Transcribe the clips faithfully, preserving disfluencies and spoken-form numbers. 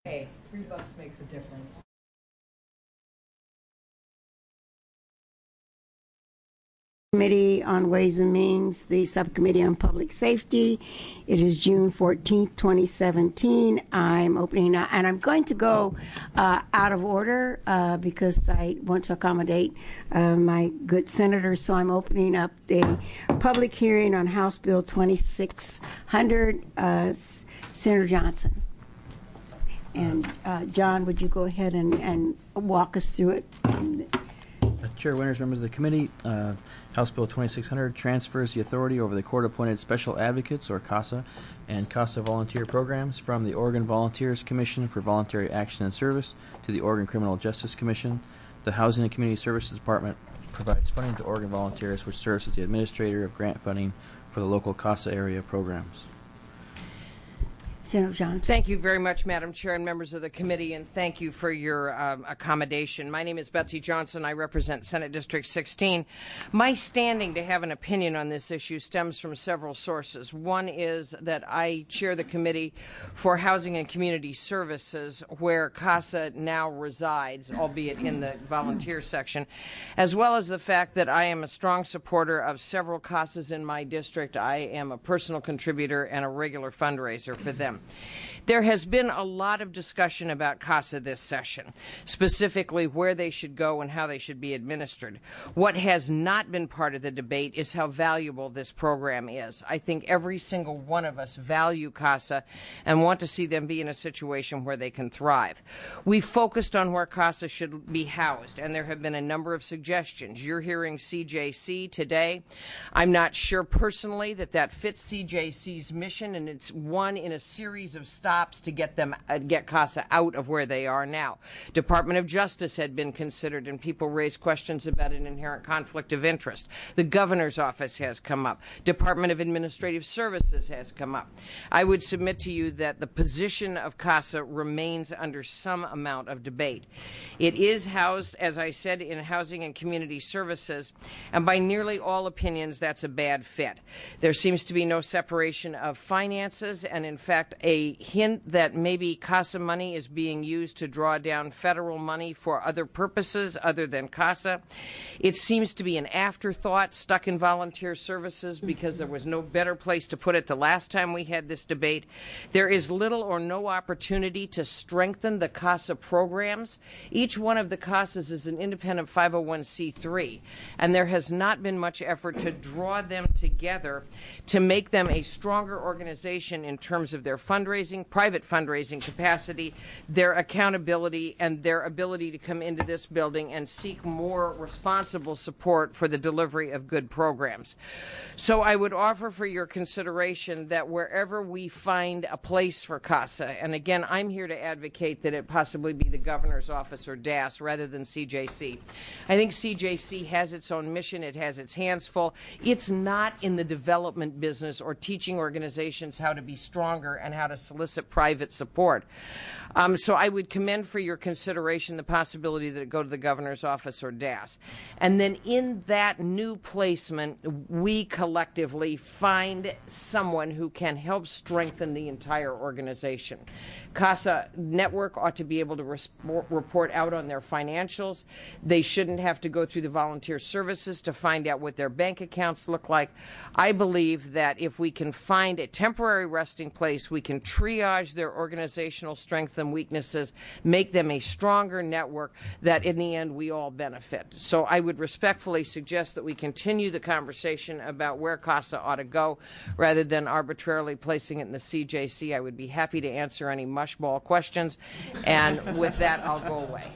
Hey, three bucks makes a difference. Committee on Ways and Means, the Subcommittee on Public Safety. It is June fourteenth, twenty seventeen. I'm opening, uh, and I'm going to go uh, out of order uh, because I want to accommodate uh, my good senators. So I'm opening up the public hearing on House Bill twenty-six hundred. Uh, Senator Johnson. And uh, John, would you go ahead and, and walk us through it? Uh, Chair Winters, members of the committee, uh, House Bill twenty-six hundred transfers the authority over the court-appointed special advocates, or CASA, and CASA volunteer programs from the Oregon Volunteers Commission for Voluntary Action and Service to the Oregon Criminal Justice Commission. The Housing and Community Services Department provides funding to Oregon Volunteers, which serves as the administrator of grant funding for the local CASA area programs. Senator Johnson. Thank you very much, Madam Chair and members of the committee, and thank you for your um, accommodation. My name is Betsy Johnson. I represent Senate District sixteen. My standing to have an opinion on this issue stems from several sources. One is that I chair the Committee for Housing and Community Services, where CASA now resides, albeit in the volunteer section, as well as the fact that I am a strong supporter of several CASAs in my district. I am a personal contributor and a regular fundraiser for them. There has been a lot of discussion about CASA this session, specifically where they should go and how they should be administered. What has not been part of the debate is how valuable this program is. I think every single one of us value CASA and want to see them be in a situation where they can thrive. We focused on where CASA should be housed, and there have been a number of suggestions. You're hearing C J C today. I'm not sure personally that that fits C J C's mission, and it's one in a series of stops to get them uh, get CASA out of where they are now. Department of Justice had been considered, and people raised questions about an inherent conflict of interest. The governor's office has come up. Department of Administrative Services has come up. I would submit to you that the position of CASA remains under some amount of debate. It is housed, as I said, in Housing and Community Services, and by nearly all opinions, that's a bad fit. There seems to be no separation of finances, and in fact, a hint that maybe CASA money is being used to draw down federal money for other purposes other than CASA. It seems to be an afterthought stuck in volunteer services because there was no better place to put it the last time we had this debate. There is little or no opportunity to strengthen the CASA programs. Each one of the CASAs is an independent five oh one c three, and there has not been much effort to draw them together to make them a stronger organization in terms of their fundraising, private fundraising capacity, their accountability, and their ability to come into this building and seek more responsible support for the delivery of good programs. So I would offer for your consideration that wherever we find a place for CASA, and again, I'm here to advocate that it possibly be the governor's office or D A S rather than C J C. I think C J C has its own mission. It has its hands full. It's not in the development business or teaching organizations how to be stronger and how to solicit private support. Um, so I would commend for your consideration the possibility that it go to the governor's office or D A S. And then in that new placement, we collectively find someone who can help strengthen the entire organization. CASA Network ought to be able to res- report out on their financials. They shouldn't have to go through the volunteer services to find out what their bank accounts look like. I believe that if we can find a temporary resting place, we can triage their organizational strengths and weaknesses, make them a stronger network that in the end we all benefit. So I would respectfully suggest that we continue the conversation about where CASA ought to go rather than arbitrarily placing it in the C J C. I would be happy to answer any mushball questions, and with that I'll go away.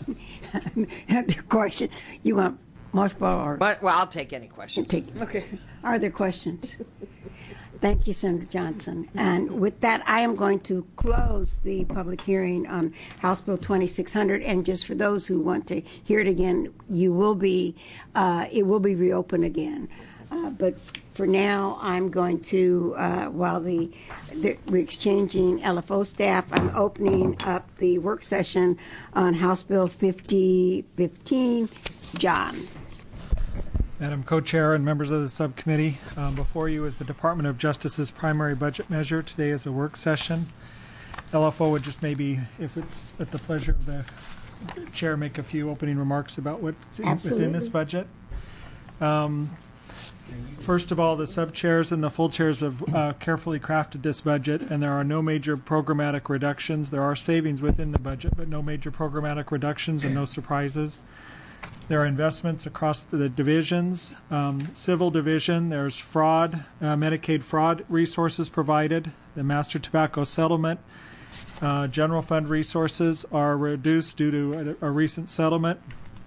The question, you want mushball or? But, well, I'll take any questions. Take, okay. Are there questions? Thank you, Senator Johnson. And with that, I am going to close the public hearing on House Bill twenty-six hundred. And just for those who want to hear it again, you will be, uh, it will be reopened again. Uh, but for now, I'm going to, uh, while the, the we're exchanging L F O staff, I'm opening up the work session on House Bill fifty fifteen. John. Madam Co-Chair and members of the subcommittee, um, before you is the Department of Justice's primary budget measure. Today is a work session. L F O would just maybe, if it's at the pleasure of the chair, make a few opening remarks about what's in- within this Absolutely. budget. Um, First of all, the sub-chairs and the full chairs have uh, carefully crafted this budget, and there are no major programmatic reductions. There are savings within the budget, but no major programmatic reductions and no surprises. There are investments across the divisions. Um, Civil division, there's fraud, uh, Medicaid fraud resources provided. The master tobacco settlement. Uh, general fund resources are reduced due to a, a recent settlement.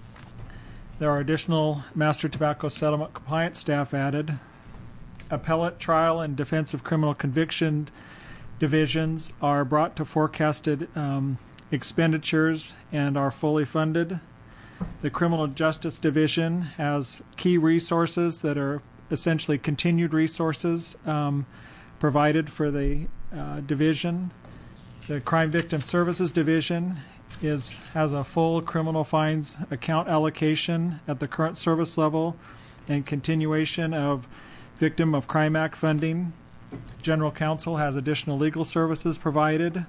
There are additional master tobacco settlement compliance staff added. Appellate, trial, and defense of criminal conviction divisions are brought to forecasted um, expenditures and are fully funded. The criminal justice division has key resources that are essentially continued resources um, provided for the uh, division. The crime victim services division is has a full criminal fines account allocation at the current service level and continuation of Victim of Crime Act funding. General counsel has additional legal services provided.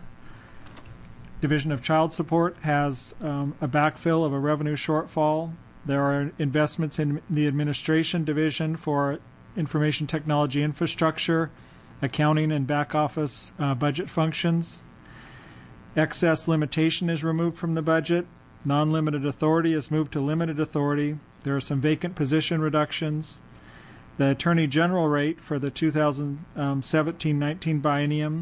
Division of Child Support has um, a backfill of a revenue shortfall. There are investments in the administration division for information technology infrastructure, accounting, and back office uh, budget functions. Excess limitation is removed from the budget. Non-limited authority is moved to limited authority. There are some vacant position reductions. The Attorney General rate for the two thousand seventeen nineteen biennium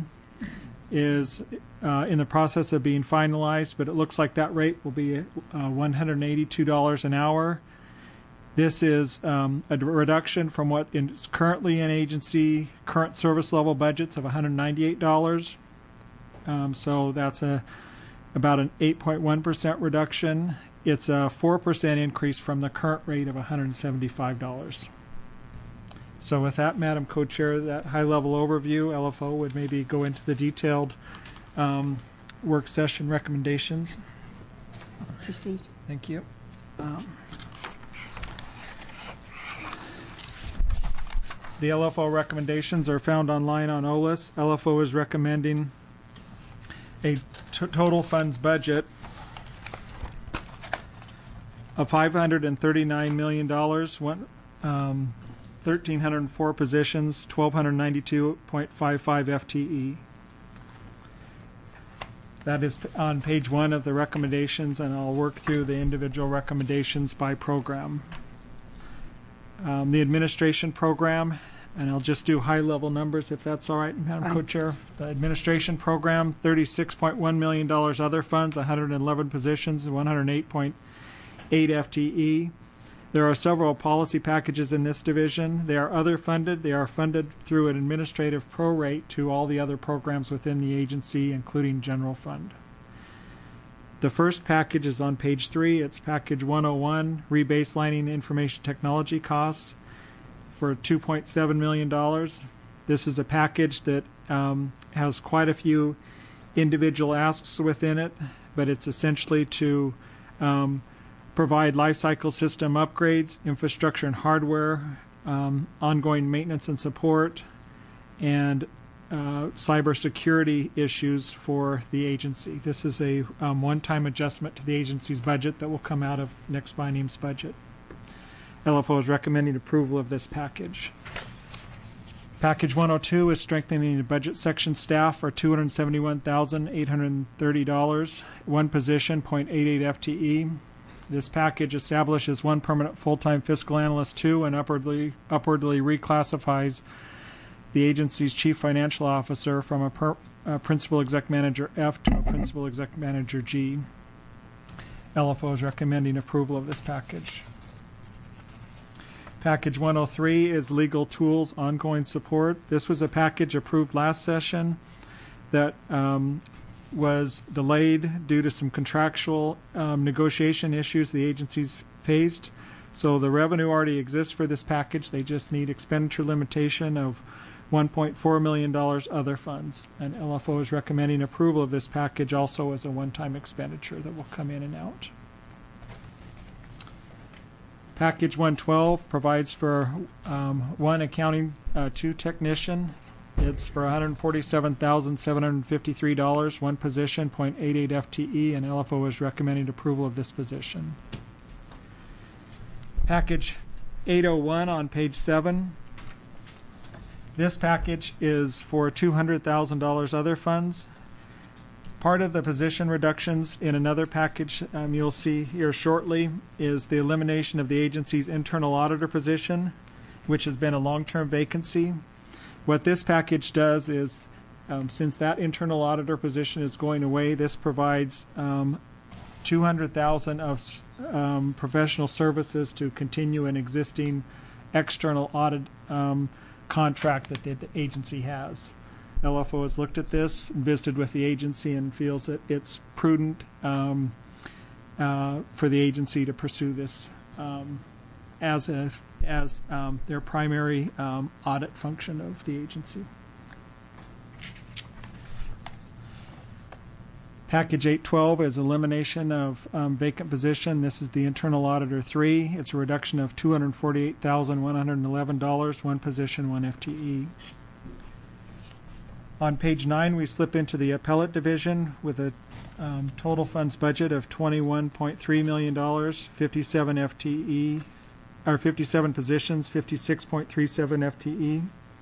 is uh, in the process of being finalized, but it looks like that rate will be uh, one hundred eighty-two dollars an hour. This is um, a reduction from what is currently in agency current service level budgets of one hundred ninety-eight dollars. Um, so that's a about an eight point one percent reduction. It's a four percent increase from the current rate of one hundred seventy-five dollars. So with that, Madam Co-Chair, that high-level overview, L F O would maybe go into the detailed um, work session recommendations. Proceed. Thank you. Um, the L F O recommendations are found online on O L A S. L F O is recommending a t- total funds budget of five hundred thirty-nine million dollars, one, um, one thousand three hundred four positions, one thousand two hundred ninety-two point five five F T E. That is on page one of the recommendations, and I'll work through the individual recommendations by program. Um, the administration program, and I'll just do high-level numbers if that's all right, Madam Fine. Co-Chair. The administration program, thirty-six point one million dollars other funds, one hundred eleven positions, one hundred eight point eight F T E. There are several policy packages in this division. They are other funded. They are funded through an administrative prorate to all the other programs within the agency, including general fund. The first package is on page three. It's package one oh one, rebaselining information technology costs for two point seven million dollars. This is a package that um, has quite a few individual asks within it, but it's essentially to um, provide lifecycle system upgrades, infrastructure and hardware, um, ongoing maintenance and support, and uh, cybersecurity issues for the agency. This is a um, one-time adjustment to the agency's budget that will come out of next biennium's budget. L F O is recommending approval of this package. Package one oh two is strengthening the budget section staff for two hundred seventy-one thousand eight hundred thirty dollars, one position, zero point eight eight F T E. This package establishes one permanent full-time fiscal analyst two and upwardly upwardly reclassifies the agency's chief financial officer from a, per, a principal exec manager F to a principal exec manager G. L F O is recommending approval of this package. Package one oh three is legal tools ongoing support. This was a package approved last session that um, was delayed due to some contractual um, negotiation issues the agencies faced. So the revenue already exists for this package. They just need expenditure limitation of one point four million dollars other funds. And L F O is recommending approval of this package also as a one-time expenditure that will come in and out. Package one twelve provides for um, one accounting, uh, two technician. It's for one hundred forty-seven thousand seven hundred fifty-three dollars, one position, point eight eight F T E, and L F O is recommending approval of this position. Package eight oh one on page seven. This package is for two hundred thousand dollars other funds. Part of the position reductions in another package um, you'll see here shortly is the elimination of the agency's internal auditor position, which has been a long-term vacancy. What this package does is, um, since that internal auditor position is going away, this provides um, two hundred thousand dollars of um, professional services to continue an existing external audit um, contract that the, the agency has. L F O has looked at this, visited with the agency, and feels that it's prudent um, uh, for the agency to pursue this um, as a as um, their primary um, audit function of the agency. Package eight twelve is elimination of um, vacant position. This is the internal auditor three. It's a reduction of two hundred forty-eight thousand one hundred eleven dollars, one position, one F T E. On page nine, we slip into the appellate division with a um, total funds budget of twenty-one point three million dollars, fifty-seven F T E, or fifty-seven positions, fifty-six point three seven F T E.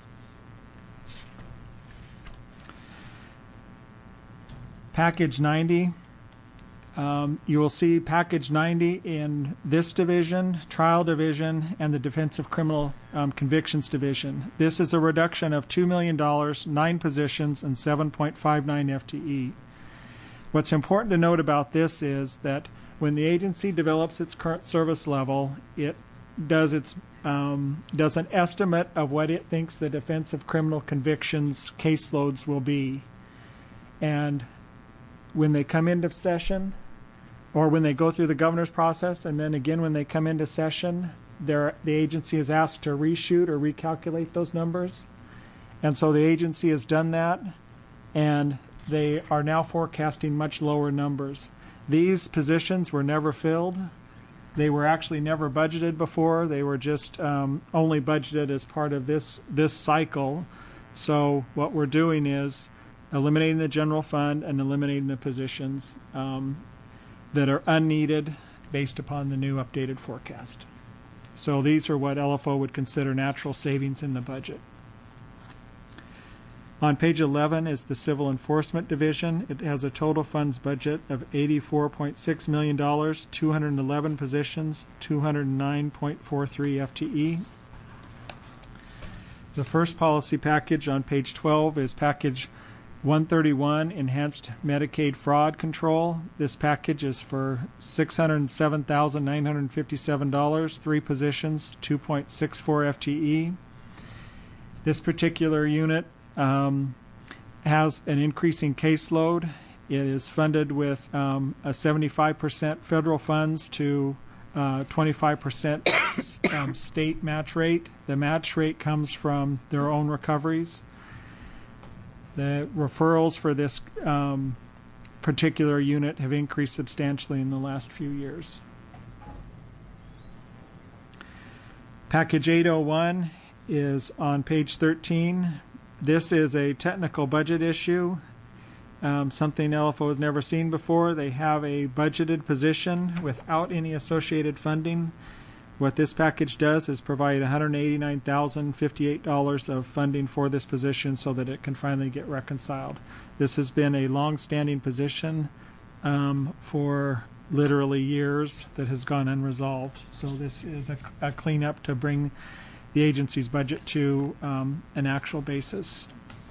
Package ninety, um, you will see package ninety in this division, trial division, and the defensive criminal um, convictions division. This is a reduction of two million dollars, nine positions, and seven point five nine F T E. What's important to note about this is that when the agency develops its current service level, it does its um, does an estimate of what it thinks the defensive criminal convictions caseloads will be. And when they come into session, or when they go through the governor's process, and then again when they come into session, the agency is asked to reshoot or recalculate those numbers. And so the agency has done that, and they are now forecasting much lower numbers. These positions were never filled. They were actually never budgeted before. They were just um, only budgeted as part of this this cycle. So what we're doing is eliminating the general fund and eliminating the positions um, that are unneeded based upon the new updated forecast. So these are what L F O would consider natural savings in the budget. On page eleven is the Civil Enforcement Division. It has a total funds budget of eighty-four point six million dollars, two hundred eleven positions, two hundred nine point four three F T E. The first policy package on page twelve is package one thirty-one, Enhanced Medicaid Fraud Control. This package is for six hundred seven thousand nine hundred fifty-seven dollars, three positions, two point six four F T E. This particular unit um, has an increasing caseload. It is funded with um, a seventy-five percent federal funds to uh, twenty-five percent um, state match rate. The match rate comes from their own recoveries. The referrals for this um, particular unit have increased substantially in the last few years. Package eight oh one is on page thirteen. This is a technical budget issue, um, something L F O has never seen before. They have a budgeted position without any associated funding. What this package does is provide one hundred eighty-nine thousand fifty-eight dollars of funding for this position so that it can finally get reconciled. This has been a long-standing position um, for literally years that has gone unresolved. So this is a, a cleanup to bring the agency's budget to um, an actual basis.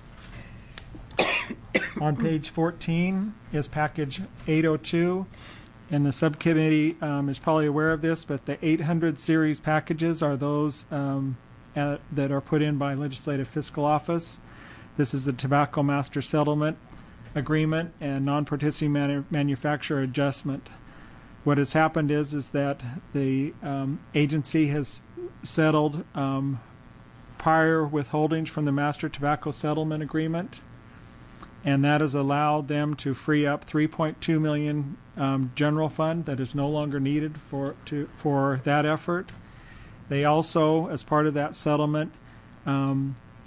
On page fourteen is package eight oh two. And the subcommittee um, is probably aware of this, but the eight hundred series packages are those um, at, that are put in by Legislative Fiscal Office. This is the Tobacco Master Settlement Agreement and Non-Participating manu- Manufacturer Adjustment. What has happened is, is that the um, agency has settled um, prior withholdings from the Master Tobacco Settlement Agreement, and that has allowed them to free up three point two million dollars um, general fund that is no longer needed for to for that effort. They also, as part of that settlement, um,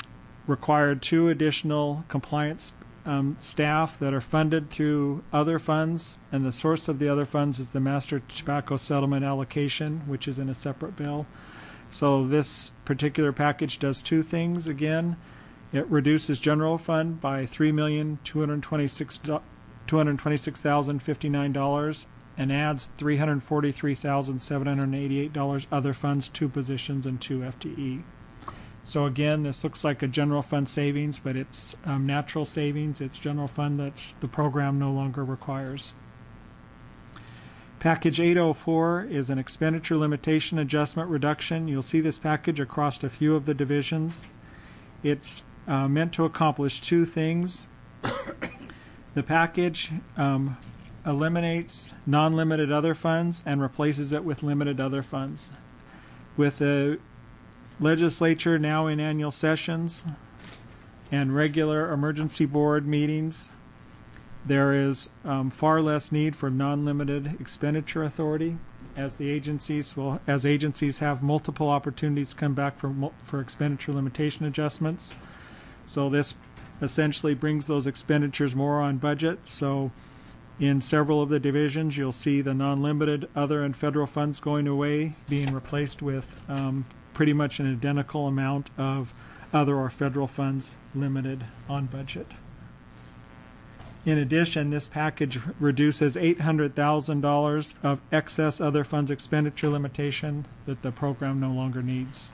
required two additional compliance um, staff that are funded through other funds, and the source of the other funds is the Master Tobacco Settlement Allocation, which is in a separate bill. So this particular package does two things. Again, it reduces general fund by three million two hundred twenty-six thousand fifty-nine dollars and adds three hundred forty-three thousand seven hundred eighty-eight dollars other funds, two positions, and two F T E. So again, this looks like a general fund savings, but it's um, natural savings. It's general fund that the program no longer requires. Package eight oh four is an expenditure limitation adjustment reduction. You'll see this package across a few of the divisions. It's uh, meant to accomplish two things. The package um, eliminates non-limited other funds and replaces it with limited other funds. With the legislature now in annual sessions and regular emergency board meetings, there is um, far less need for non-limited expenditure authority, as the agencies will, as agencies have multiple opportunities to come back for for expenditure limitation adjustments. So this essentially brings those expenditures more on budget. So in several of the divisions, you'll see the non-limited other and federal funds going away, being replaced with um, pretty much an identical amount of other or federal funds limited on budget. In addition, this package reduces eight hundred thousand dollars of excess other funds expenditure limitation that the program no longer needs.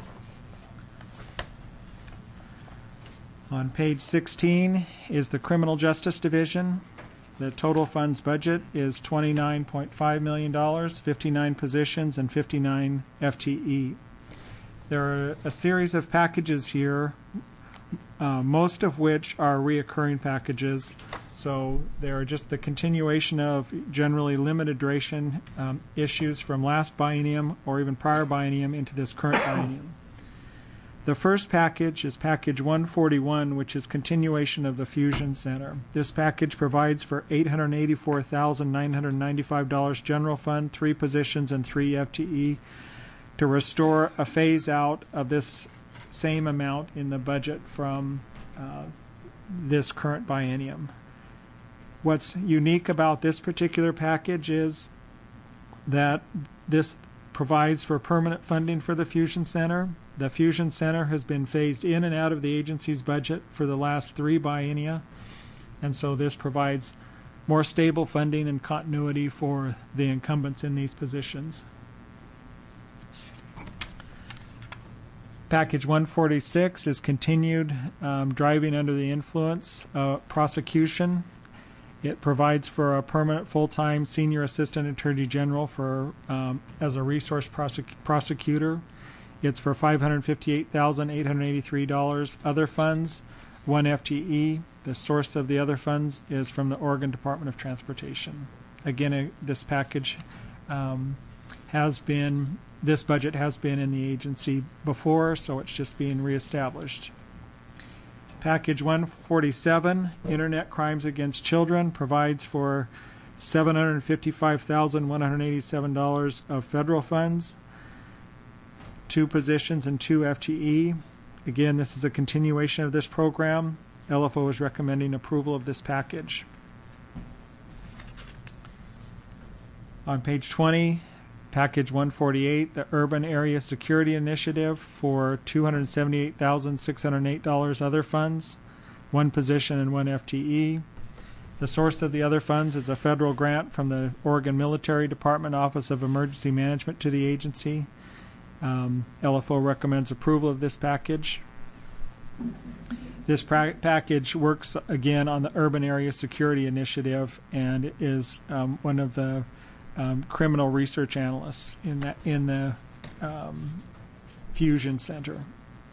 On page sixteen is the Criminal Justice Division. The total funds budget is twenty-nine point five million dollars, fifty-nine positions, and fifty-nine F T E. There are a series of packages here, uh, most of which are reoccurring packages. So they are just the continuation of generally limited duration um, issues from last biennium or even prior biennium into this current biennium. The first package is package one forty-one, which is continuation of the Fusion Center. This package provides for eight hundred eighty-four thousand nine hundred ninety-five dollars general fund, three positions, and three F T E to restore a phase out of this same amount in the budget from uh, this current biennium. What's unique about this particular package is that this provides for permanent funding for the Fusion Center. The Fusion Center has been phased in and out of the agency's budget for the last three biennia, and so this provides more stable funding and continuity for the incumbents in these positions. Package one forty-six is continued um, driving under the influence uh, prosecution. It provides for a permanent full-time senior assistant attorney general for um, as a resource prosec- prosecutor. It's for five hundred fifty-eight thousand eight hundred eighty-three dollars. Other funds, one F T E. The source of the other funds is from the Oregon Department of Transportation. Again, uh, this package um, has been, this budget has been in the agency before, so it's just being reestablished. Package one forty-seven, Internet Crimes Against Children, provides for seven hundred fifty-five thousand one hundred eighty-seven dollars of federal funds, two positions, and two F T E. Again, this is a continuation of this program. L F O is recommending approval of this package. On page twenty, Package one forty-eight, the Urban Area Security Initiative, for two hundred seventy-eight thousand six hundred eight dollars other funds, one position, and one F T E. The source of the other funds is a federal grant from the Oregon Military Department Office of Emergency Management to the agency. Um, L F O recommends approval of this package. This pra- package works again on the Urban Area Security Initiative and is um, one of the um, criminal research analysts in that in the um, Fusion Center.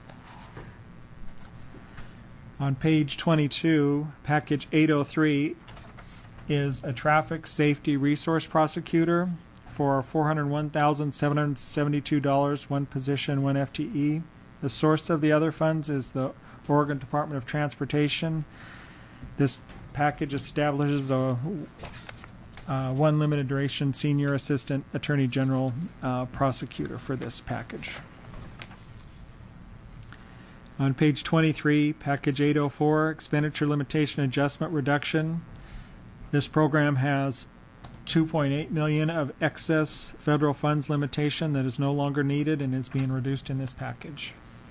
On page twenty-two, package eight oh three is a traffic safety resource prosecutor for four hundred one thousand seven hundred seventy-two dollars, one position, one F T E. The source of the other funds is the Oregon Department of Transportation. This package establishes a uh, one limited duration senior assistant attorney general uh, prosecutor for this package. On page twenty-three, package eight oh four, expenditure limitation adjustment reduction. This program has two point eight million dollars of excess federal funds limitation that is no longer needed and is being reduced in this package.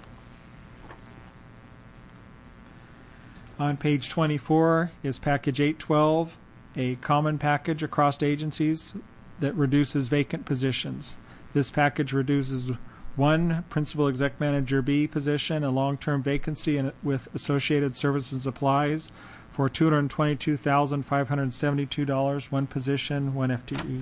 On page twenty-four is package eight twelve, a common package across agencies that reduces vacant positions. This package reduces one principal exec manager B position, a long-term vacancy and with associated services and supplies for two hundred twenty-two thousand five hundred seventy-two dollars, one position, one F T E.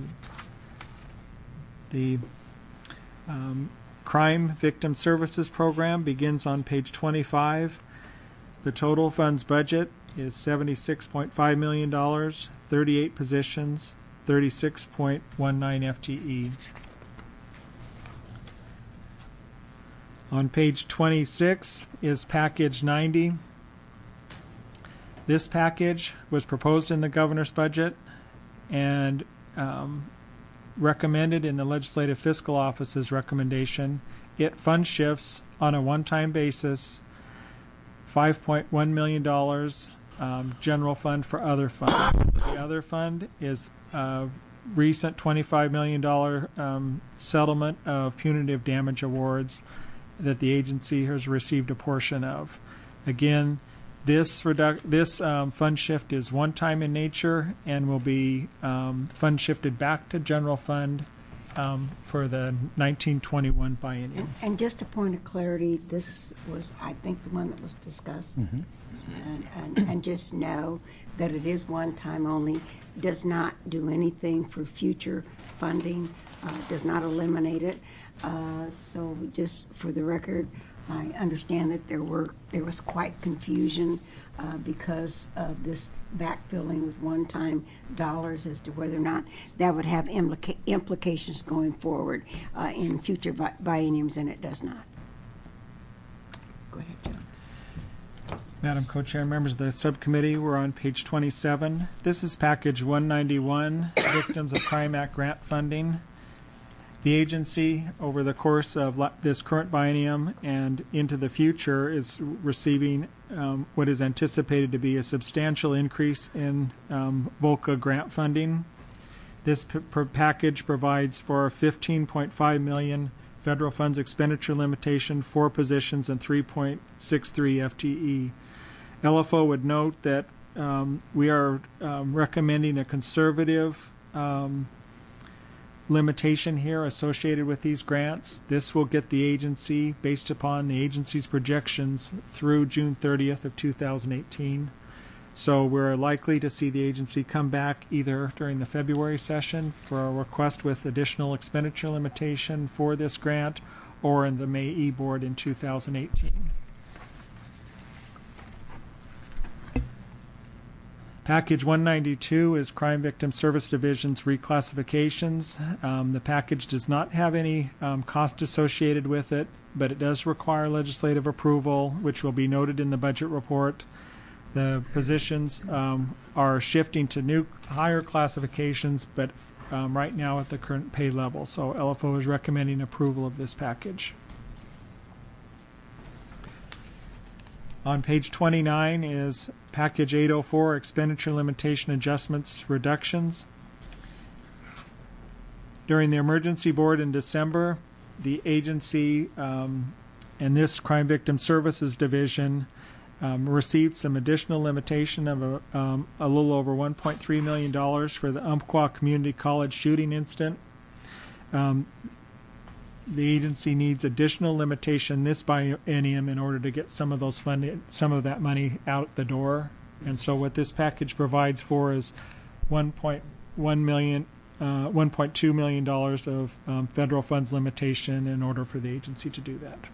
The um, Crime Victim Services Program begins on page twenty-five. The total funds budget is seventy-six point five million dollars, thirty-eight positions, thirty-six point one nine F T E. On page twenty-six is package ninety. This package was proposed in the governor's budget and um, recommended in the Legislative Fiscal Office's recommendation. It fund shifts on a one-time basis five point one million dollars um, general fund for other fund. The other fund is a recent twenty-five million dollars um, settlement of punitive damage awards that the agency has received a portion of. Again, this redu- this um, fund shift is one-time in nature and will be um, fund shifted back to general fund um, for the nineteen twenty-one biennium. And, and just a point of clarity, this was, I think, the one that was discussed. Mm-hmm. And, and, and just know that it is one time only, does not do anything for future funding, uh, does not eliminate it. Uh, so just for the record, I understand that there were there was quite confusion uh, because of this backfilling with one-time dollars as to whether or not that would have implica- implications going forward uh, in future bi- bienniums, and it does not. Go ahead, Joe. Madam Co-Chair, members of the subcommittee, we're on page twenty-seven. This is package one ninety-one, Victims of Crime Act grant funding. The agency, over the course of this current biennium and into the future, is receiving um, what is anticipated to be a substantial increase in um, VOCA grant funding. This p- p- package provides for fifteen point five million dollars federal funds expenditure limitation, four positions, and three point six three F T E. L F O would note that um, we are um, recommending a conservative um, limitation here associated with these grants. This will get the agency, based upon the agency's projections, through June thirtieth of two thousand eighteen. So we're likely to see the agency come back either during the February session for a request with additional expenditure limitation for this grant, or in the May E-Board in two thousand eighteen. Package one ninety-two is Crime Victim Service Division's reclassifications. Um, the package does not have any um, cost associated with it, but it does require legislative approval, which will be noted in the budget report. The positions um, are shifting to new higher classifications, but um, right now at the current pay level. So L F O is recommending approval of this package. On page twenty-nine is package eight oh four, expenditure limitation adjustments reductions. During the emergency board in December, the agency um, and this Crime Victim Services Division um, received some additional limitation of a, um, a little over one point three million dollars for the Umpqua Community College shooting incident. Um, The agency needs additional limitation this biennium in order to get some of those funding, some of that money out the door. And so, what this package provides for is one point one million, uh, one point two million dollars of um, federal funds limitation in order for the agency to do that.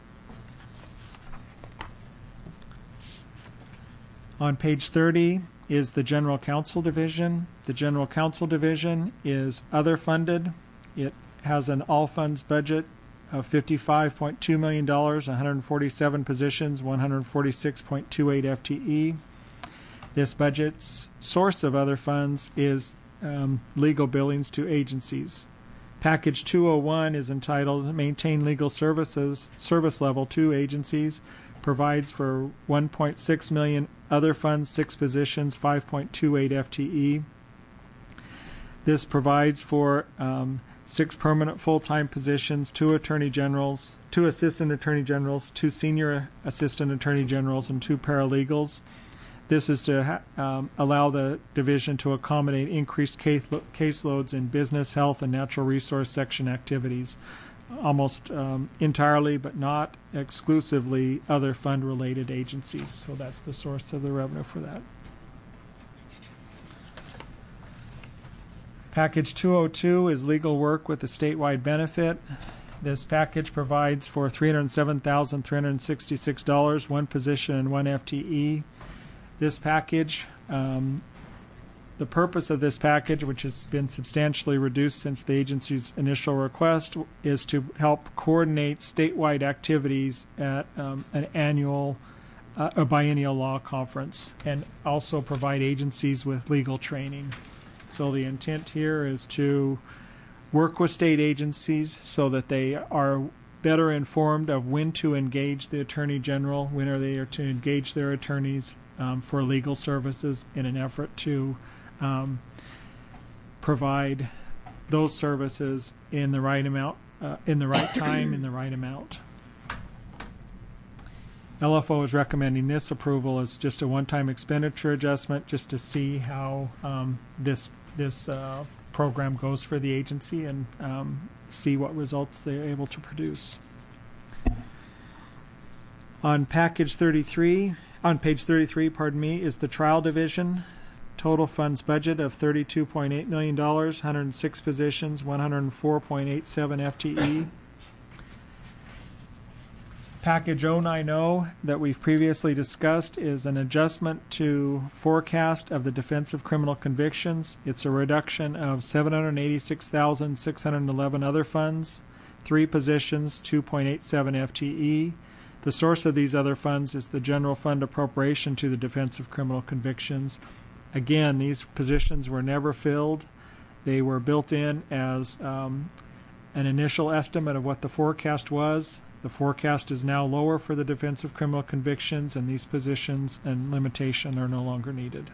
On page thirty is the General Counsel Division. The General Counsel Division is other funded. It has an all funds budget of fifty-five point two million dollars, one hundred forty-seven positions, one hundred forty-six point two eight F T E. This budget's source of other funds is um, legal billings to agencies. Package two oh one is entitled Maintain Legal Services Service Level to Agencies. provides for one point six million dollars. Other funds, six positions, five point two eight F T E. This provides for um, six permanent full-time positions, two attorney generals, two assistant attorney generals, two senior assistant attorney generals, and two paralegals. This is to ha- um, allow the division to accommodate increased case lo- caseloads in business, health, and natural resource section activities, almost um, entirely, but not exclusively, other fund-related agencies. So that's the source of the revenue for that. Package two oh two is legal work with a statewide benefit. This package provides for three hundred seven thousand three hundred sixty-six dollars, one position and one F T E. This package, um, the purpose of this package, which has been substantially reduced since the agency's initial request, is to help coordinate statewide activities at um, an annual uh, or biennial law conference, and also provide agencies with legal training. So the intent here is to work with state agencies so that they are better informed of when to engage the Attorney General, when are they are to engage their attorneys um, for legal services in an effort to um, provide those services in the right amount, uh, in the right time, in the right amount. L F O is recommending this approval as just a one-time expenditure adjustment, just to see how um, this this uh, program goes for the agency and um, see what results they're able to produce. On package thirty-three, on page thirty-three, pardon me, is the trial division. Total funds budget of thirty-two point eight million dollars, one hundred six positions, one hundred four point eight seven F T E. Package oh ninety that we've previously discussed is an adjustment to forecast of the defense of criminal convictions. It's a reduction of seven hundred eighty-six thousand six hundred eleven other funds, three positions, two point eight seven F T E. The source of these other funds is the general fund appropriation to the defense of criminal convictions. Again, these positions were never filled. They were built in as um, an initial estimate of what the forecast was. The forecast is now lower for the defense of criminal convictions, and these positions and limitation are no longer needed.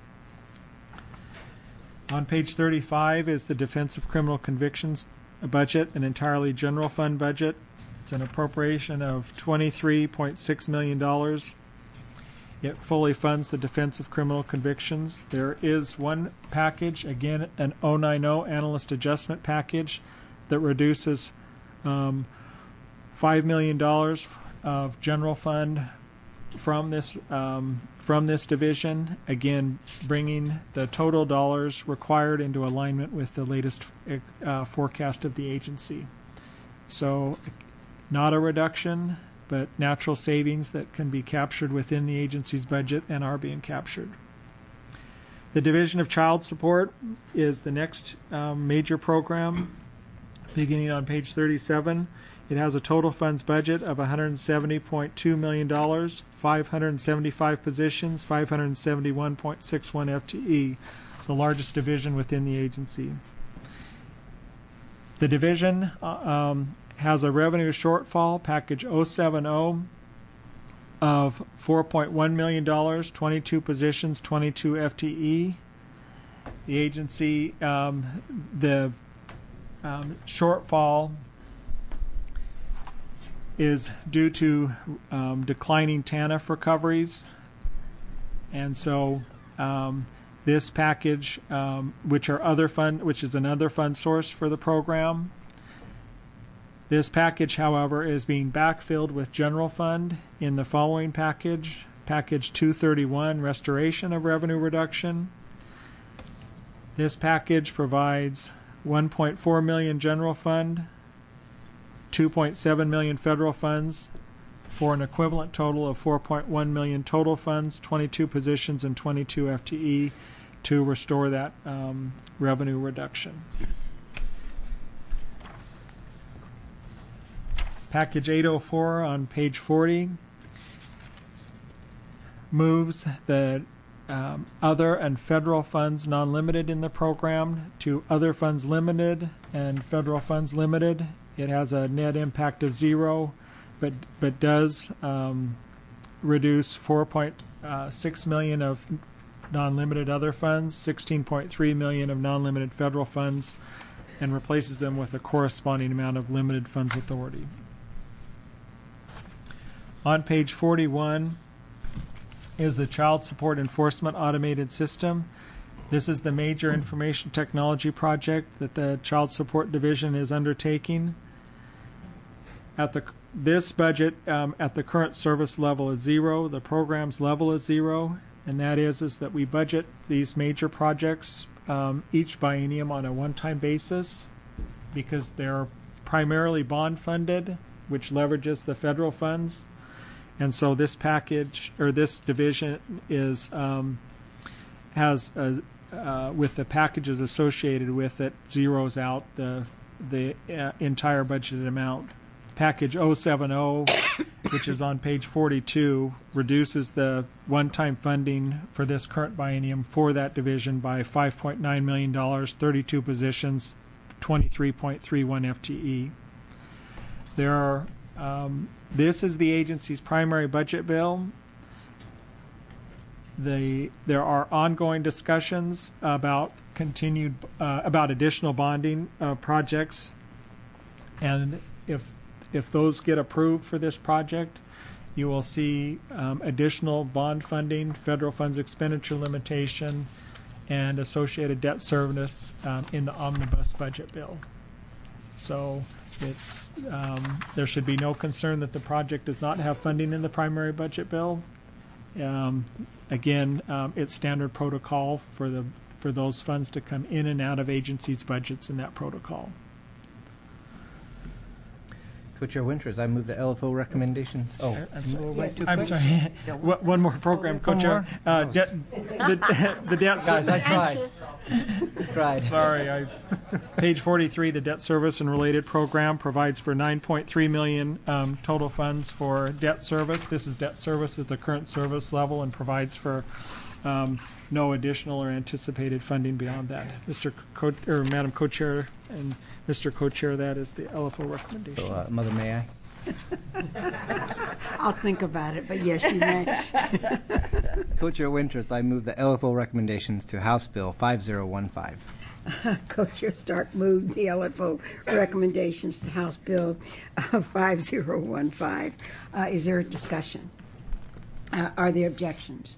On page thirty-five is the defense of criminal convictions budget, an entirely general fund budget. It's an appropriation of twenty-three point six million dollars. It fully funds the defense of criminal convictions. There is one package, again, an oh ninety analyst adjustment package that reduces um, five million dollars of general fund from this um, from this division, again bringing the total dollars required into alignment with the latest uh, forecast of the agency. So not a reduction, but natural savings that can be captured within the agency's budget and are being captured. The Division of Child Support is the next um, major program, beginning on page thirty-seven. It has a total funds budget of one hundred seventy point two million dollars, five hundred seventy-five positions, five hundred seventy-one point six one F T E, the largest division within the agency. The division uh, um, has a revenue shortfall, package oh seventy, of four point one million dollars, twenty-two positions, twenty-two F T E. The agency, um, the um, shortfall is due to um, declining T A N F recoveries, and so um, this package, um, which are other fund, which is another fund source for the program. This package, however, is being backfilled with general fund in the following package, package two thirty-one, restoration of revenue reduction. This package provides one point four million general fund, two point seven million federal funds, for an equivalent total of four point one million total funds, twenty-two positions, and twenty-two F T E to restore that um, revenue reduction. Package eight oh four on page forty moves the um, other and federal funds non-limited in the program to other funds limited and federal funds limited. It has a net impact of zero, but but does um, reduce four point six million of non-limited other funds, sixteen point three million of non-limited federal funds, and replaces them with a corresponding amount of limited funds authority. On page forty-one is the Child Support Enforcement Automated System. This is the major information technology project that the Child Support Division is undertaking. At the this budget, um, at the current service level is zero. The program's level is zero, and that is is that we budget these major projects um, each biennium on a one-time basis because they're primarily bond funded, which leverages the federal funds. And so this package or this division is um, has a, uh, with the packages associated with it zeroes out the the uh, entire budgeted amount. Package oh seven oh, which is on page forty-two, reduces the one-time funding for this current biennium for that division by five point nine million dollars, thirty-two positions, twenty-three point three one F T E. There are um, this is the agency's primary budget bill. The there are ongoing discussions about continued uh, about additional bonding uh, projects, and if If those get approved for this project, you will see um, additional bond funding, federal funds expenditure limitation, and associated debt service um, in the omnibus budget bill. So it's um, there should be no concern that the project does not have funding in the primary budget bill. Um, again, um, it's standard protocol for the for those funds to come in and out of agencies' budgets in that protocol. Co-Chair Winters, I move the L F O recommendation. Oh, I'm sorry. Right, two I'm quick. sorry. One one more program, Co-Chair. Uh, debt- the, the debt. Guys, I tried. Anxious. Tried. Sorry, I, page forty-three, the debt service and related program provides for nine point three million um, total funds for debt service. This is debt service at the current service level and provides for um, no additional or anticipated funding beyond that. Mister Co- or Madam Co-Chair and Mister Co-Chair, that is the L F O recommendation. So, uh, Mother, may I? I'll think about it, but yes, you may. Co-Chair Winters, I move the L F O recommendations to House Bill five zero one five. Co-Chair Stark moved the L F O recommendations to House Bill uh, five zero one five. Uh, is there a discussion? Uh, are there objections?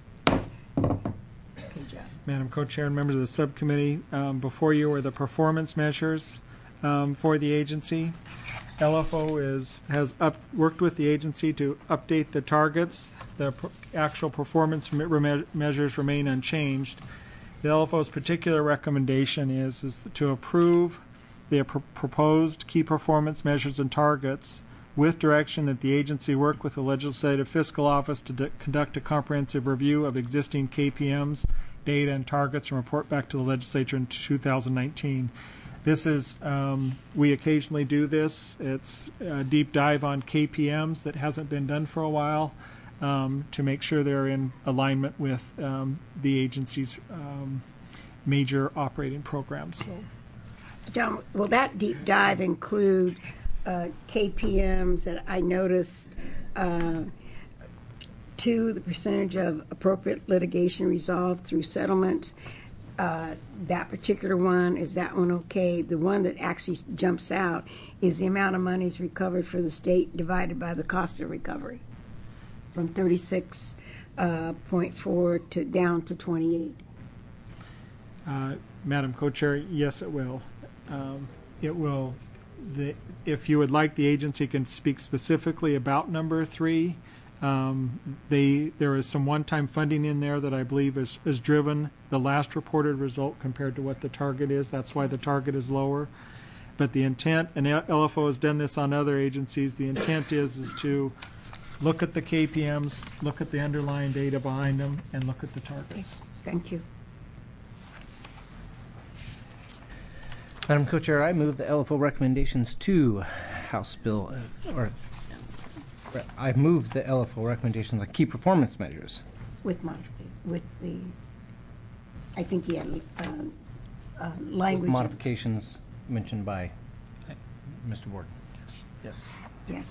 Good job. Madam Co-Chair and members of the subcommittee, um, before you are the performance measures um, for the agency. L F O is has up, worked with the agency to update the targets. The pr- actual performance me- reme- measures remain unchanged. The L F O's particular recommendation is, is to approve the pr- proposed key performance measures and targets with direction that the agency work with the Legislative Fiscal Office to d- conduct a comprehensive review of existing K P Ms, data, and targets and report back to the legislature in two thousand nineteen. This is, um, we occasionally do this. It's a deep dive on K P Ms that hasn't been done for a while um, to make sure they're in alignment with um, the agency's um, major operating programs. So, John, will that deep dive include uh, K P Ms that I noticed? Uh, two, the percentage of appropriate litigation resolved through settlements. Uh, that particular one, is that one okay? The one that actually jumps out is the amount of monies recovered for the state divided by the cost of recovery, from thirty-six point four to down to twenty-eight. uh, Madam Co-Chair, yes, it will. Um, it will. The, if you would like, the agency can speak specifically about number three. Um, they there is some one-time funding in there that I believe is, is driven the last reported result compared to what the target is. That's why the target is lower. But the intent, and L F O has done this on other agencies, the intent is is to look at the K P Ms, look at the underlying data behind them, and look at the targets. Thank you. Madam Co-Chair, I move the L F O recommendations to House Bill, uh, or I move the L F O recommendations on key performance measures. With mod- with the, I think he had uh, uh, language. Modifications mentioned by Mister Ward. Yes. Yes.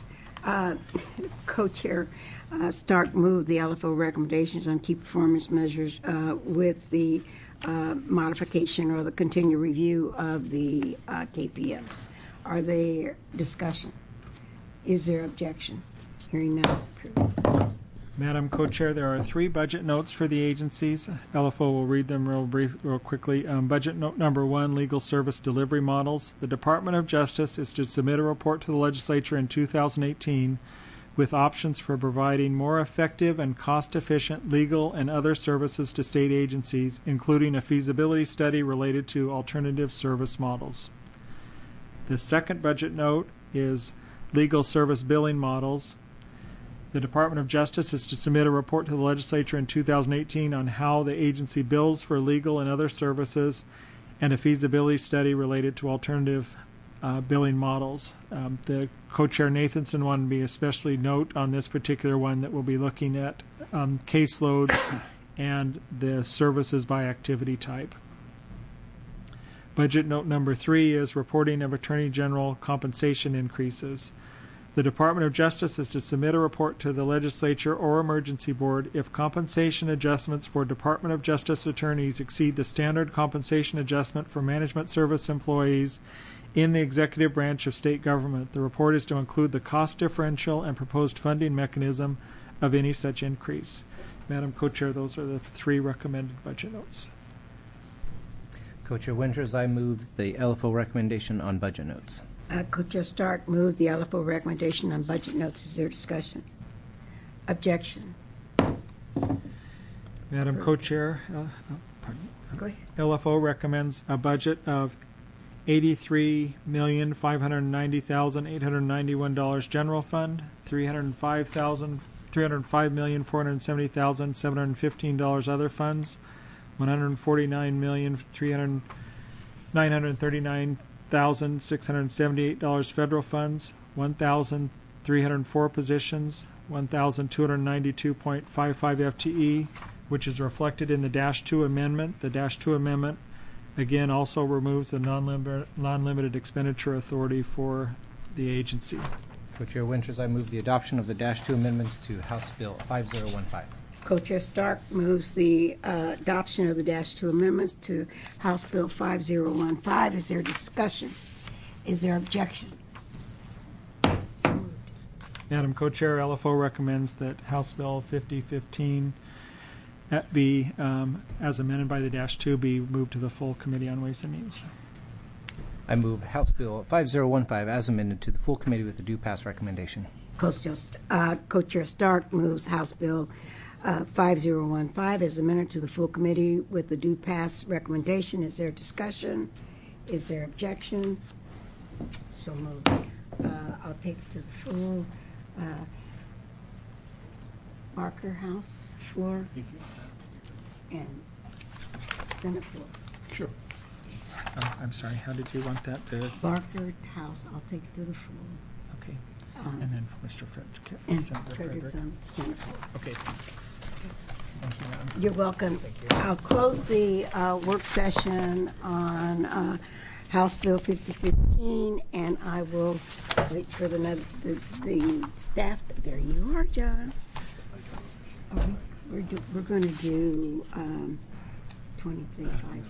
Uh, Co-Chair uh, Stark moved the L F O recommendations on key performance measures uh, with the uh, modification or the continued review of the uh, K P Ms. Are there discussion? Is there objection? Hearing none. Approved. Madam Co-Chair, there are three budget notes for the agencies. L F O will read them real brief, real quickly. Um, budget note number one, legal service delivery models. The Department of Justice is to submit a report to the legislature in two thousand eighteen with options for providing more effective and cost-efficient legal and other services to state agencies, including a feasibility study related to alternative service models. The second budget note is legal service billing models. The Department of Justice is to submit a report to the legislature in two thousand eighteen on how the agency bills for legal and other services and a feasibility study related to alternative uh, billing models. Um, the co-chair Nathanson wanted me especially note on this particular one that we'll be looking at um, caseloads and the services by activity type. Budget note number three is reporting of Attorney General compensation increases. The Department of Justice is to submit a report to the legislature or emergency board if compensation adjustments for Department of Justice attorneys exceed the standard compensation adjustment for management service employees in the executive branch of state government. The report is to include the cost differential and proposed funding mechanism of any such increase. Madam Co-Chair, those are the three recommended budget notes. Co-Chair Winters, I move the L F O recommendation on budget notes. Uh, Co-Chair Stark moved the L F O recommendation on budget notes. Is there discussion? Objection? Madam Co-Chair, uh, oh, pardon. Go ahead. L F O recommends a budget of eighty-three million five hundred ninety thousand eight hundred ninety-one dollars general fund, three hundred five thousand three hundred five million four hundred seventy thousand seven hundred fifteen dollars other funds, one hundred forty-nine million three hundred nine hundred thirty-nine thousand six hundred seventy-eight dollars federal funds, one thousand three hundred four positions, one thousand two hundred ninety-two point five five F T E, which is reflected in the dash two amendment. The dash two amendment again also removes the non-limited, non-limited expenditure authority for the agency. Co-Chair Winters, I move the adoption of the dash two amendments to House Bill five zero one five. Co-Chair Stark moves the uh, adoption of the dash two amendments to House Bill five zero one five. Is there discussion? Is there objection? So moved. Madam Co-Chair, L F O recommends that House Bill fifty fifteen be, um, as amended by the dash two, be moved to the full Committee on Ways and Means. I move House Bill five zero one five as amended to the full committee with a due pass recommendation. Co-Chair uh, Co-Chair Stark moves House Bill uh, five zero one five as amended to the full committee with the due pass recommendation. Is there discussion? Is there objection? So moved. Uh, I'll take it to the full uh, Barker House floor and Senate floor. Sure. Uh, I'm sorry, how did you want that to? Barker House, I'll take it to the floor. Okay. Um, And then for Mister Frederick. And Senator Frederick's Frederick. on Senate floor. Okay. Thank you, Madam. You're welcome. I'll close the uh, work session on uh, House Bill fifty fifteen, and I will wait for the, the, the staff. There you are, John. Are we, we're do, we're going to do um, twenty-three five.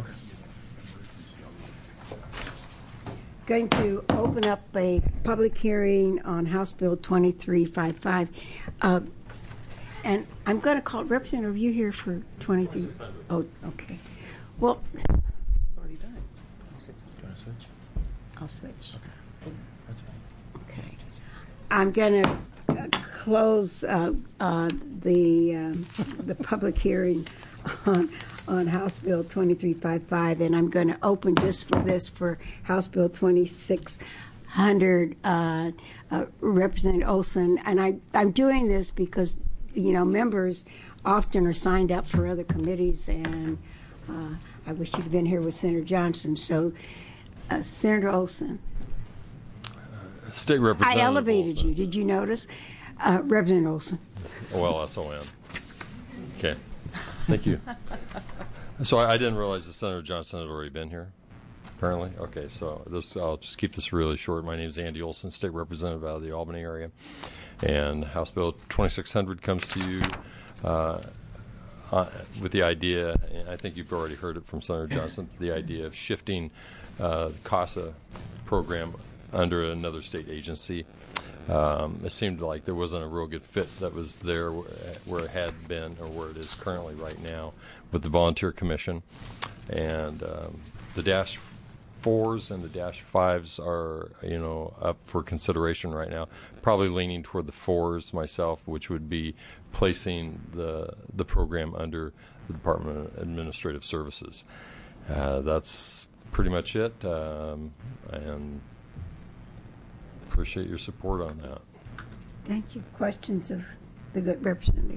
Going to open up a public hearing on House Bill twenty-three fifty-five. Uh, and I'm going to call Representative, are you here for twenty-three? Oh, okay. Well, Already done. Do you want to switch? I'll switch. Okay. That's fine. Okay. I'm going to uh, close uh, uh, the um, the public hearing on on House Bill twenty-three fifty-five, and I'm going to open just for this for House Bill twenty-six hundred. Uh, uh, Representative Olson, and I I'm doing this because you know members often are signed up for other committees, and uh, I wish you'd have been here with Senator Johnson. So, uh, Senator Olson. State Representative I elevated Olson. you. Did you notice? Uh, Representative Olson. Well, S O N. Okay. Thank you. So I, I didn't realize that Senator Johnson had already been here. apparently. Okay, so this I'll just keep this really short. My name is Andy Olson, State Representative out of the Albany area. And House Bill twenty-six hundred comes to you uh, uh, with the idea, and I think you've already heard it from Senator Johnson, the idea of shifting uh, the CASA program under another state agency. Um, it seemed like there wasn't a real good fit that was there where it had been or where it is currently right now with the Volunteer Commission. And um, the dash fours and the dash fives are, you know, up for consideration right now. Probably leaning toward the fours myself, which would be placing the the program under the Department of Administrative Services. Uh, that's pretty much it, um, and appreciate your support on that. Thank you. Questions of the good representative?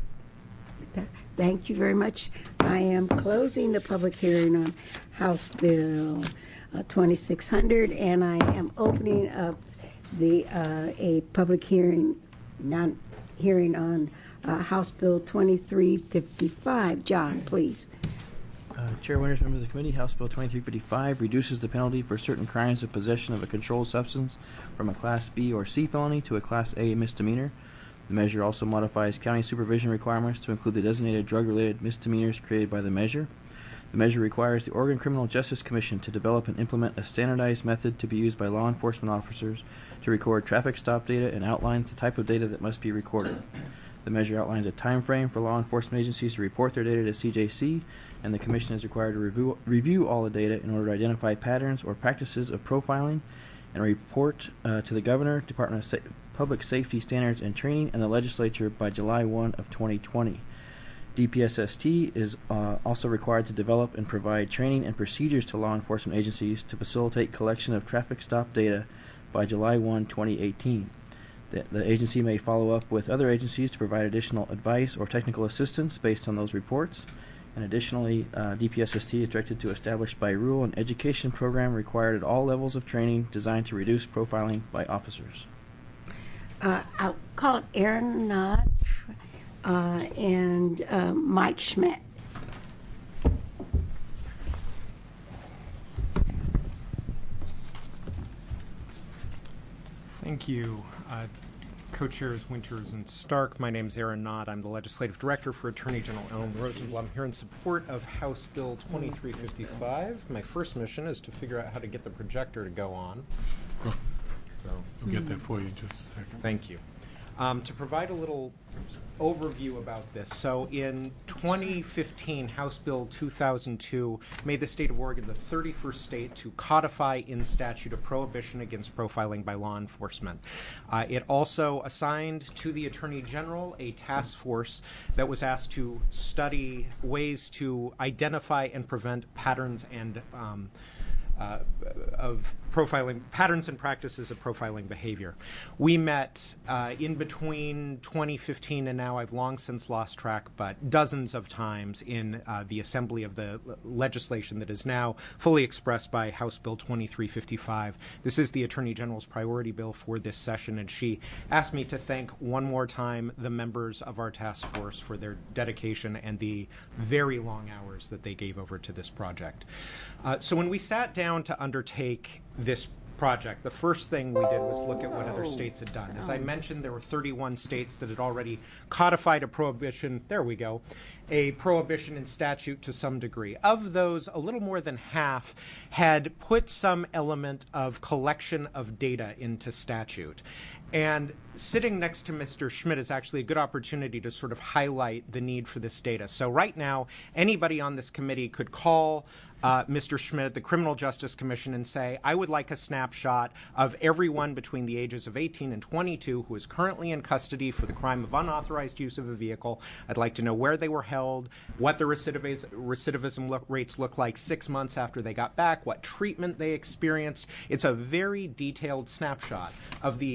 Thank you very much. I am closing the public hearing on House Bill uh, twenty-six hundred, and I am opening up the uh, a public hearing, non hearing on uh, House Bill twenty-three fifty-five. John, please. Uh, Chair Winters, members of the committee, House Bill twenty-three fifty-five reduces the penalty for certain crimes of possession of a controlled substance from a Class B or C felony to a Class A misdemeanor. The measure also modifies county supervision requirements to include the designated drug-related misdemeanors created by the measure. The measure requires the Oregon Criminal Justice Commission to develop and implement a standardized method to be used by law enforcement officers to record traffic stop data and outlines the type of data that must be recorded. The measure outlines a time frame for law enforcement agencies to report their data to C J C, and the Commission is required to review, review all the data in order to identify patterns or practices of profiling and report uh, to the Governor, Department of Sa- Public Safety Standards and Training, and the Legislature by July first of twenty twenty. D P S S T is uh, also required to develop and provide training and procedures to law enforcement agencies to facilitate collection of traffic stop data by July first, twenty eighteen. The, the agency may follow up with other agencies to provide additional advice or technical assistance based on those reports. And additionally, uh, D P S S T is directed to establish by rule an education program required at all levels of training designed to reduce profiling by officers. Uh, I'll call it Aaron Knott uh, and uh, Mike Schmidt. Thank you. Uh, Co-chairs Winters and Stark. My name is Aaron Knott. I'm the Legislative Director for Attorney General Ellen Rosenblum. I'm here in support of House Bill twenty-three fifty-five. My first mission is to figure out how to get the projector to go on. So, we'll get that for you in just a second. Thank you. Um, to provide a little overview about this. So in twenty fifteen, House Bill two thousand two made the state of Oregon the thirty-first state to codify in statute a prohibition against profiling by law enforcement. Uh, it also assigned to the Attorney General a task force that was asked to study ways to identify and prevent patterns and um, Uh, of profiling, patterns and practices of profiling behavior. We met uh, in between twenty fifteen and now, I've long since lost track, but dozens of times in uh, the assembly of the l- legislation that is now fully expressed by House Bill twenty-three fifty-five. This is the Attorney General's priority bill for this session, and she asked me to thank one more time the members of our task force for their dedication and the very long hours that they gave over to this project. Uh, so when we sat down to undertake this project, the first thing we did was look at what other states had done. As I mentioned, there were thirty-one states that had already codified a prohibition, there we go, a prohibition in statute to some degree. Of those, a little more than half had put some element of collection of data into statute. And sitting next to Mister Schmidt is actually a good opportunity to sort of highlight the need for this data. So right now, anybody on this committee could call Uh, Mister Schmidt at the Criminal Justice Commission and say, I would like a snapshot of everyone between the ages of eighteen and twenty-two who is currently in custody for the crime of unauthorized use of a vehicle. I'd like to know where they were held, what the recidivis- recidivism look, rates look like six months after they got back, what treatment they experienced. It's a very detailed snapshot of the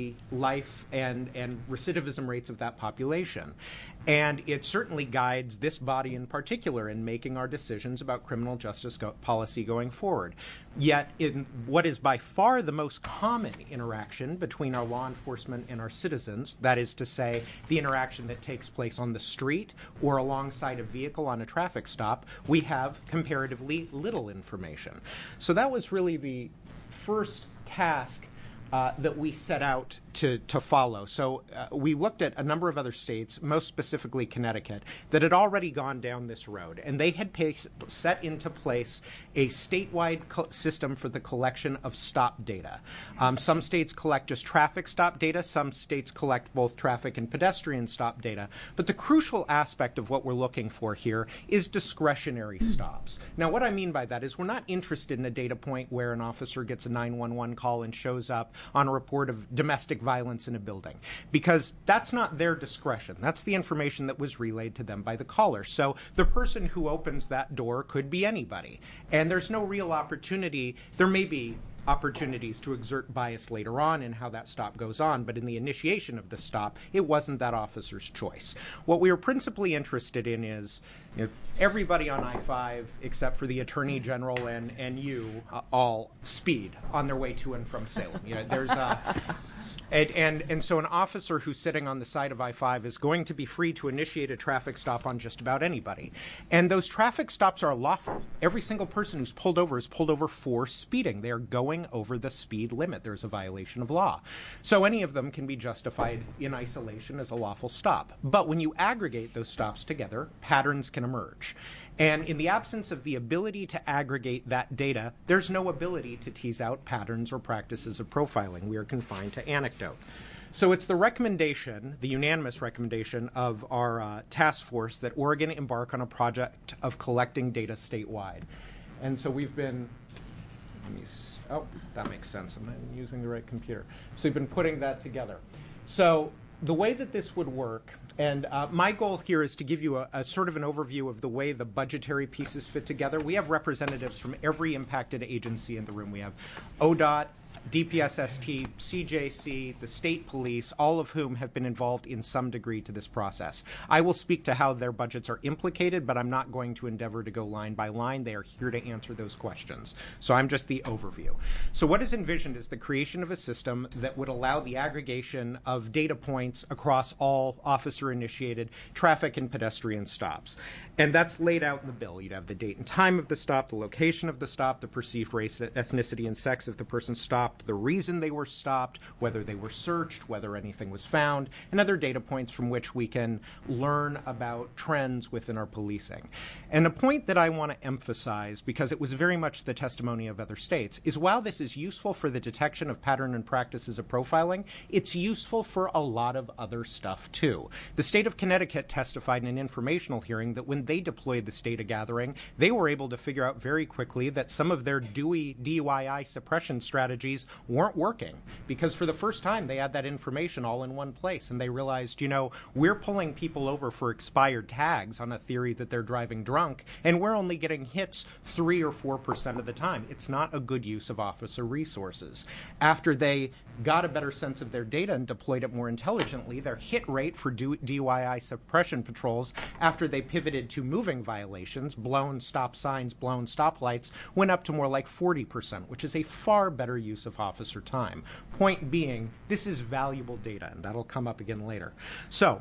life and, and recidivism rates of that population. And it certainly guides this body in particular in making our decisions about criminal justice go- policy going forward. Yet, in what is by far the most common interaction between our law enforcement and our citizens, that is to say, the interaction that takes place on the street or alongside a vehicle on a traffic stop, we have comparatively little information. So that was really the first task Uh, that we set out to, to follow. So uh, we looked at a number of other states, most specifically Connecticut, that had already gone down this road. And they had pace, set into place a statewide co- system for the collection of stop data. Um, some states collect just traffic stop data. Some states collect both traffic and pedestrian stop data. But the crucial aspect of what we're looking for here is discretionary stops. Now, what I mean by that is we're not interested in a data point where an officer gets a nine one one call and shows up on a report of domestic violence in a building, because that's not their discretion. That's the information that was relayed to them by the caller. So the person who opens that door could be anybody, and there's no real opportunity. There may be opportunities to exert bias later on in how that stop goes on, but in the initiation of the stop, it wasn't that officer's choice. What we were principally interested in is, you know, everybody on I five, except for the Attorney General and, and you, uh, all speed on their way to and from Salem. You know, there's a... And, and and so an officer who's sitting on the side of I five is going to be free to initiate a traffic stop on just about anybody. And those traffic stops are lawful. Every single person who's pulled over is pulled over for speeding. They are going over the speed limit. There's a violation of law. So any of them can be justified in isolation as a lawful stop. But when you aggregate those stops together, patterns can emerge. And in the absence of the ability to aggregate that data, there's no ability to tease out patterns or practices of profiling. We are confined to anecdote. So it's the recommendation, the unanimous recommendation of our uh, task force that Oregon embark on a project of collecting data statewide. And so we've been, let me, s- oh, that makes sense. I'm not using the right computer. So we've been putting that together. So the way that this would work, and uh, my goal here is to give you a, a sort of an overview of the way the budgetary pieces fit together. We have representatives from every impacted agency in the room. We have O D O T, D P S S T, C J C, the state police, all of whom have been involved in some degree to this process. I will speak to how their budgets are implicated, but I'm not going to endeavor to go line by line. They are here to answer those questions. So I'm just the overview. So what is envisioned is the creation of a system that would allow the aggregation of data points across all officer-initiated traffic and pedestrian stops. And that's laid out in the bill. You'd have the date and time of the stop, the location of the stop, the perceived race, ethnicity, and sex of the person stopped, the reason they were stopped, whether they were searched, whether anything was found, and other data points from which we can learn about trends within our policing. And a point that I want to emphasize, because it was very much the testimony of other states, is while this is useful for the detection of pattern and practices of profiling, it's useful for a lot of other stuff too. The state of Connecticut testified in an informational hearing that when they deployed this data gathering, they were able to figure out very quickly that some of their D U I suppression strategies weren't working, because for the first time they had that information all in one place, and they realized, you know, we're pulling people over for expired tags on a theory that they're driving drunk, and we're only getting hits three or four percent of the time. It's not a good use of officer resources. After they got a better sense of their data and deployed it more intelligently, their hit rate for D U I suppression patrols, after they pivoted to moving violations, blown stop signs, blown stoplights, went up to more like forty percent, which is a far better use of officer time. Point being, this is valuable data, and that'll come up again later. So,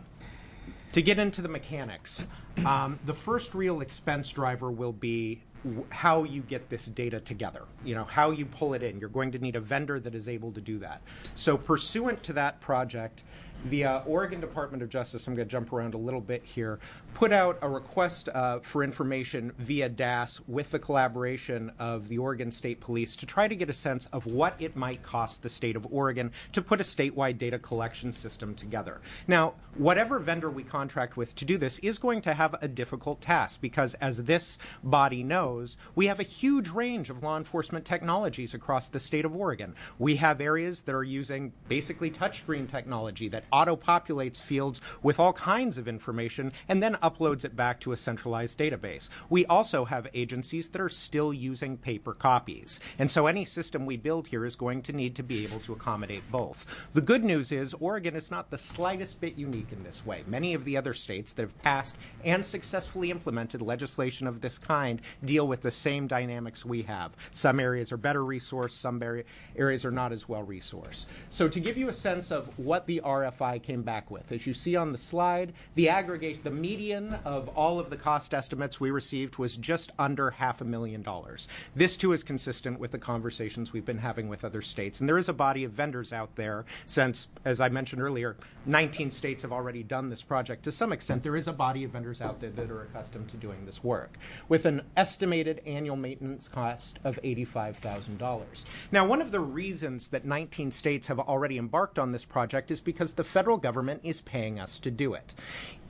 to get into the mechanics, um, the first real expense driver will be w- how you get this data together, you know, how you pull it in. You're going to need a vendor that is able to do that. So pursuant to that project, the uh, Oregon Department of Justice, I'm going to jump around a little bit here, put out a request uh, for information via D A S with the collaboration of the Oregon State Police to try to get a sense of what it might cost the state of Oregon to put a statewide data collection system together. Now, whatever vendor we contract with to do this is going to have a difficult task, because as this body knows, we have a huge range of law enforcement technologies across the state of Oregon. We have areas that are using basically touchscreen technology that auto-populates fields with all kinds of information and then uploads it back to a centralized database. We also have agencies that are still using paper copies. And so any system we build here is going to need to be able to accommodate both. The good news is Oregon is not the slightest bit unique in this way. Many of the other states that have passed and successfully implemented legislation of this kind deal with the same dynamics we have. Some areas are better resourced, some areas are not as well resourced. So to give you a sense of what the R F I came back with, as you see on the slide, the aggregate, the median of all of the cost estimates we received was just under half a million dollars. This too is consistent with the conversations we've been having with other states. And there is a body of vendors out there since, as I mentioned earlier, nineteen states have already done this project to some extent. There is a body of vendors out there that are accustomed to doing this work with an estimated annual maintenance cost of eighty-five thousand dollars. Now, one of the reasons that nineteen states have already embarked on this project is because the federal government is paying us to do it.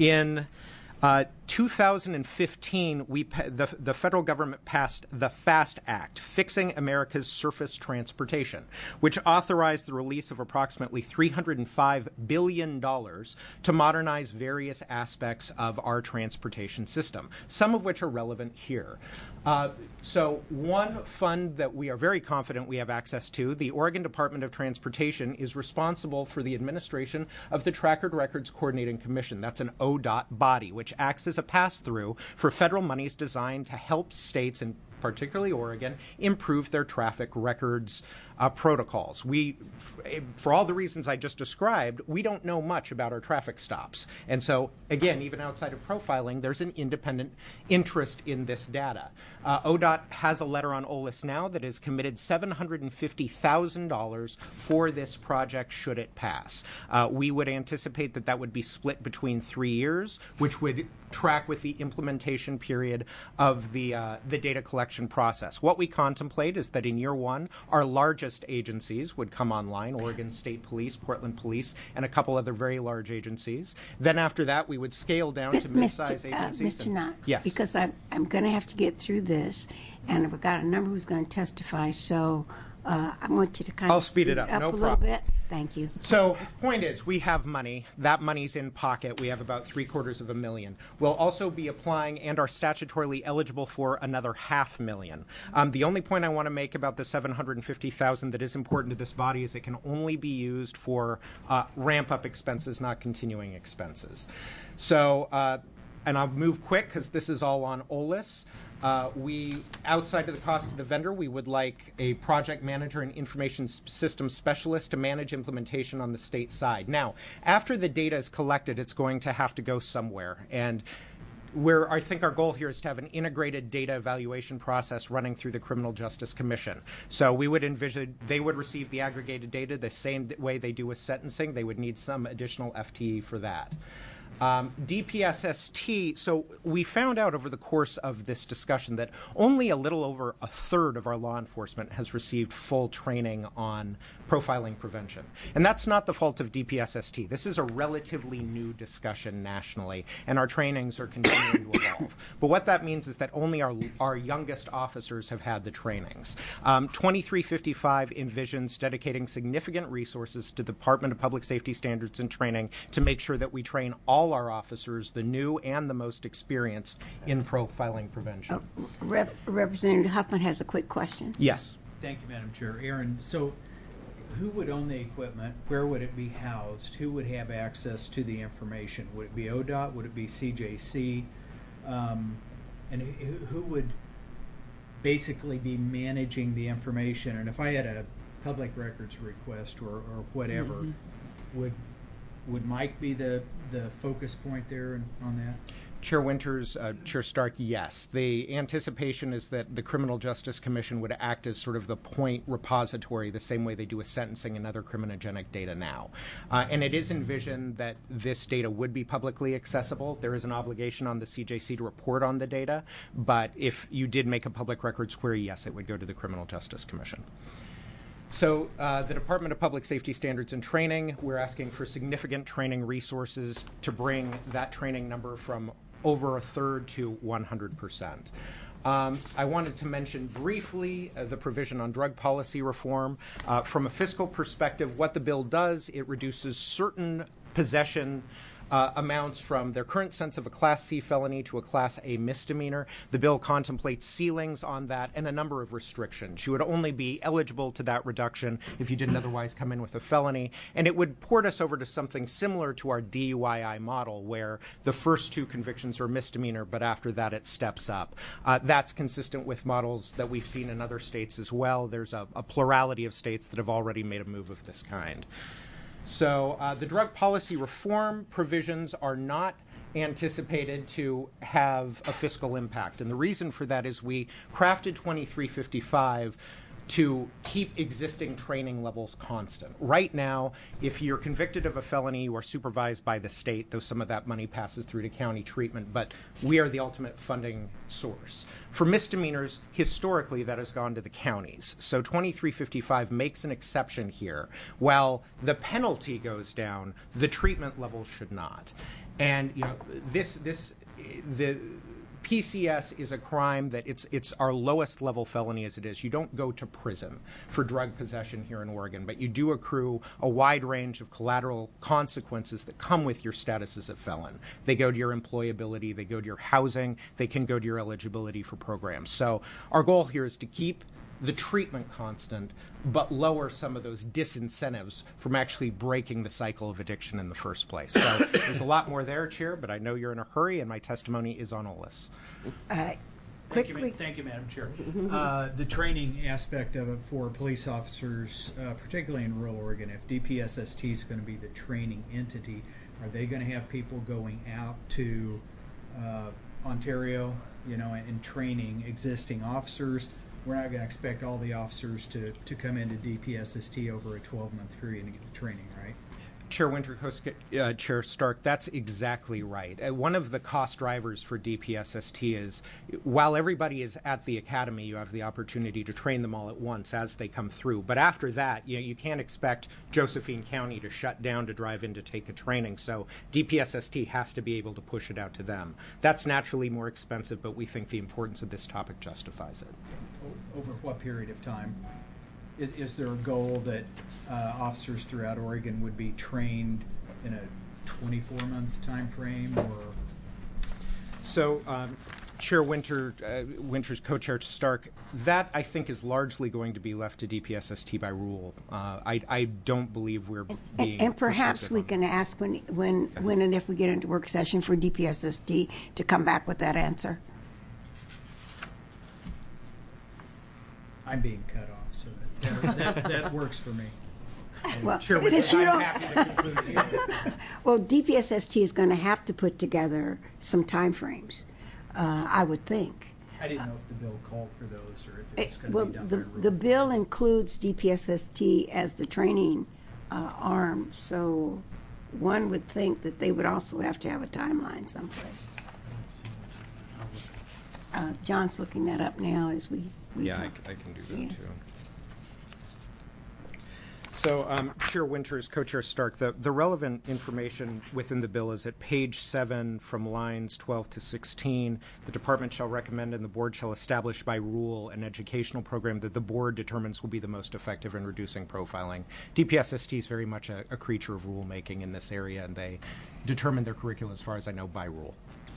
In Uh, two thousand fifteen, we pa- the, the federal government passed the FAST Act, Fixing America's Surface Transportation, which authorized the release of approximately three hundred five billion dollars to modernize various aspects of our transportation system, some of which are relevant here. Uh, so one fund that we are very confident we have access to, the Oregon Department of Transportation, is responsible for the administration of the Tracked Records Coordinating Commission. That's an O D O T body, which acts as a pass-through for federal monies designed to help states, and particularly Oregon, improve their traffic records uh, protocols. We, f- for all the reasons I just described, we don't know much about our traffic stops. And so, again, even outside of profiling, there's an independent interest in this data. Uh, O D O T has a letter on O L I S now that has committed seven hundred fifty thousand dollars for this project should it pass. Uh, we would anticipate that that would be split between three years, which would track with the implementation period of the uh, the data collection process. What we contemplate is that in year one, our largest agencies would come online, Oregon State Police, Portland Police, and a couple other very large agencies. Then after that, we would scale down to mid-sized Mister Uh, agencies. Mister and- Knott, Yes. because I, I'm going to have to get through this, and I've got a number who's going to testify, so uh, I want you to kind I'll of speed it up, up no a little problem. bit. Thank you. So, point is, we have money. That money's in pocket. We have about three quarters of a million. We'll also be applying and are statutorily eligible for another half million. Um, the only point I want to make about the seven hundred fifty thousand that is important to this body is it can only be used for uh, ramp-up expenses, not continuing expenses. So, uh, and I'll move quick because this is all on O L I S. Uh, we, outside of the cost of the vendor, we would like a project manager and information s- system specialist to manage implementation on the state side. Now, after the data is collected, it's going to have to go somewhere. And where I think our goal here is to have an integrated data evaluation process running through the Criminal Justice Commission. So we would envision they would receive the aggregated data the same way they do with sentencing. They would need some additional F T E for that. Um, D P S S T, so we found out over the course of this discussion that only a little over a third of our law enforcement has received full training on profiling prevention. And that's not the fault of D P S S T. This is a relatively new discussion nationally, and our trainings are continuing to evolve. But what that means is that only our, our youngest officers have had the trainings. Um, twenty-three fifty-five envisions dedicating significant resources to the Department of Public Safety Standards and Training to make sure that we train all our officers, the new and the most experienced, in profiling prevention. Rep- Representative Huffman has a quick question. Yes. Thank you, Madam Chair. Aaron, so who would own the equipment? Where would it be housed? Who would have access to the information? Would it be O D O T? Would it be C J C? Um, and who, who would basically be managing the information? And if I had a public records request or, or whatever, mm-hmm. would would Mike be the, the focus point there in, on that? Chair Winters, uh, Chair Stark, yes. The anticipation is that the Criminal Justice Commission would act as sort of the point repository, the same way they do with sentencing and other criminogenic data now. Uh, and it is envisioned that this data would be publicly accessible. There is an obligation on the C J C to report on the data, but if you did make a public records query, yes, it would go to the Criminal Justice Commission. So uh, the Department of Public Safety Standards and Training, we're asking for significant training resources to bring that training number from over a third to one hundred percent. Um, I wanted to mention briefly uh, the provision on drug policy reform. Uh, from a fiscal perspective, what the bill does, it reduces certain possession uh, amounts from their current sense of a Class C felony to a Class A misdemeanor. The bill contemplates ceilings on that and a number of restrictions. You would only be eligible to that reduction if you didn't otherwise come in with a felony, and it would port us over to something similar to our D U I I model, where the first two convictions are misdemeanor, but after that it steps up. Uh, that's consistent with models that we've seen in other states as well. There's a, a plurality of states that have already made a move of this kind. So uh, the drug policy reform provisions are not anticipated to have a fiscal impact. And the reason for that is we crafted twenty-three fifty-five to keep existing training levels constant. Right now, if you're convicted of a felony, you are supervised by the state, though some of that money passes through to county treatment, but we are the ultimate funding source. For misdemeanors, historically, that has gone to the counties. So twenty-three fifty-five makes an exception here. While the penalty goes down, the treatment level should not. And you know, this, this, the, P C S is a crime that it's it's our lowest level felony as it is. You don't go to prison for drug possession here in Oregon, but you do accrue a wide range of collateral consequences that come with your status as a felon. They go to your employability, they go to your housing, they can go to your eligibility for programs. So our goal here is to keep the treatment constant, but lower some of those disincentives from actually breaking the cycle of addiction in the first place. So there's a lot more there, Chair, but I know you're in a hurry, and my testimony is on O L I S. Uh, Thank you, quickly, ma- thank you, Madam Chair. Uh, the training aspect of it for police officers, uh, particularly in rural Oregon, if D P S S T is going to be the training entity, are they going to have people going out to uh, Ontario, you know, and training existing officers? We're not going to expect all the officers to, to come into D P S S T over a twelve-month period and get the training, right? Chair Winter, uh, Chair Stark, that's exactly right. Uh, one of the cost drivers for D P S S T is, while everybody is at the academy, you have the opportunity to train them all at once as they come through. But after that, you know, you can't expect Josephine County to shut down to drive in to take a training. So D P S S T has to be able to push it out to them. That's naturally more expensive, but we think the importance of this topic justifies it. Over what period of time? Is, is there a goal that uh, officers throughout Oregon would be trained in a twenty-four month time frame, or? So, um, Chair Winter, uh, Winter's co-chair Stark, that I think is largely going to be left to D P S S T by rule. Uh, I, I don't believe we're being and, and perhaps we can ask when, when, when and if we get into work session for D P S S T to come back with that answer. I'm being cut off, so that, that, that works for me. Well, Chair since Winter, you I'm don't, happy to conclude the well, D P S S T is going to have to put together some timeframes, uh, I would think. I didn't know if the bill called for those or if it was It- going well, to be done the by rule. the bill includes D P S S T as the training uh, arm, so one would think that they would also have to have a timeline someplace. Uh, John's looking that up now as we. we Yeah, I, talk. I can do that Yeah. too. So, um, Chair Winters, Co-Chair Stark, the, the relevant information within the bill is at page seven from lines twelve to sixteen. The department shall recommend and the board shall establish by rule an educational program that the board determines will be the most effective in reducing profiling. D P S S T is very much a, a creature of rulemaking in this area, and they determine their curricula, as far as I know, by rule.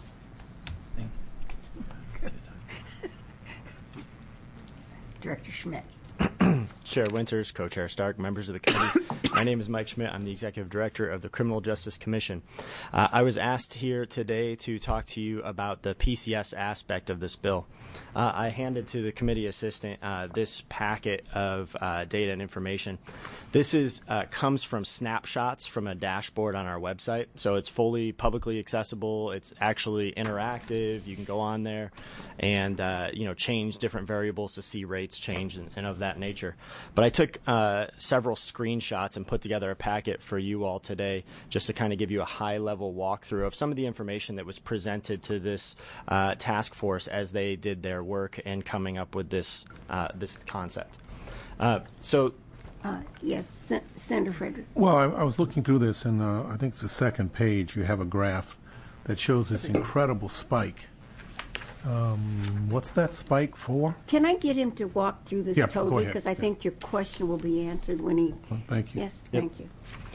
Director Schmidt. Chair Winters, Co-Chair Stark, members of the committee. My name is Mike Schmidt. I'm the Executive Director of the Criminal Justice Commission. Uh, I was asked here today to talk to you about the P C S aspect of this bill. Uh, I handed to the committee assistant uh, this packet of uh, data and information. This is uh, comes from snapshots from a dashboard on our website, so it's fully publicly accessible. It's actually interactive. You can go on there and uh, you know change different variables to see rates change and, and of that nature. But I took uh, several screenshots and put together a packet for you all today just to kind of give you a high-level walkthrough of some of the information that was presented to this uh, task force as they did their work in coming up with this uh, this concept. Uh, so. Uh, yes, Sen- Senator Frederick. Well, I, I was looking through this, and uh, I think it's the second page. You have a graph that shows this incredible spike. Um, what's that spike for? Can I get him to walk through this Yeah, go totally? ahead. Because I Yeah. think your question will be answered when he. Well, thank you. Yes, Yep. thank you.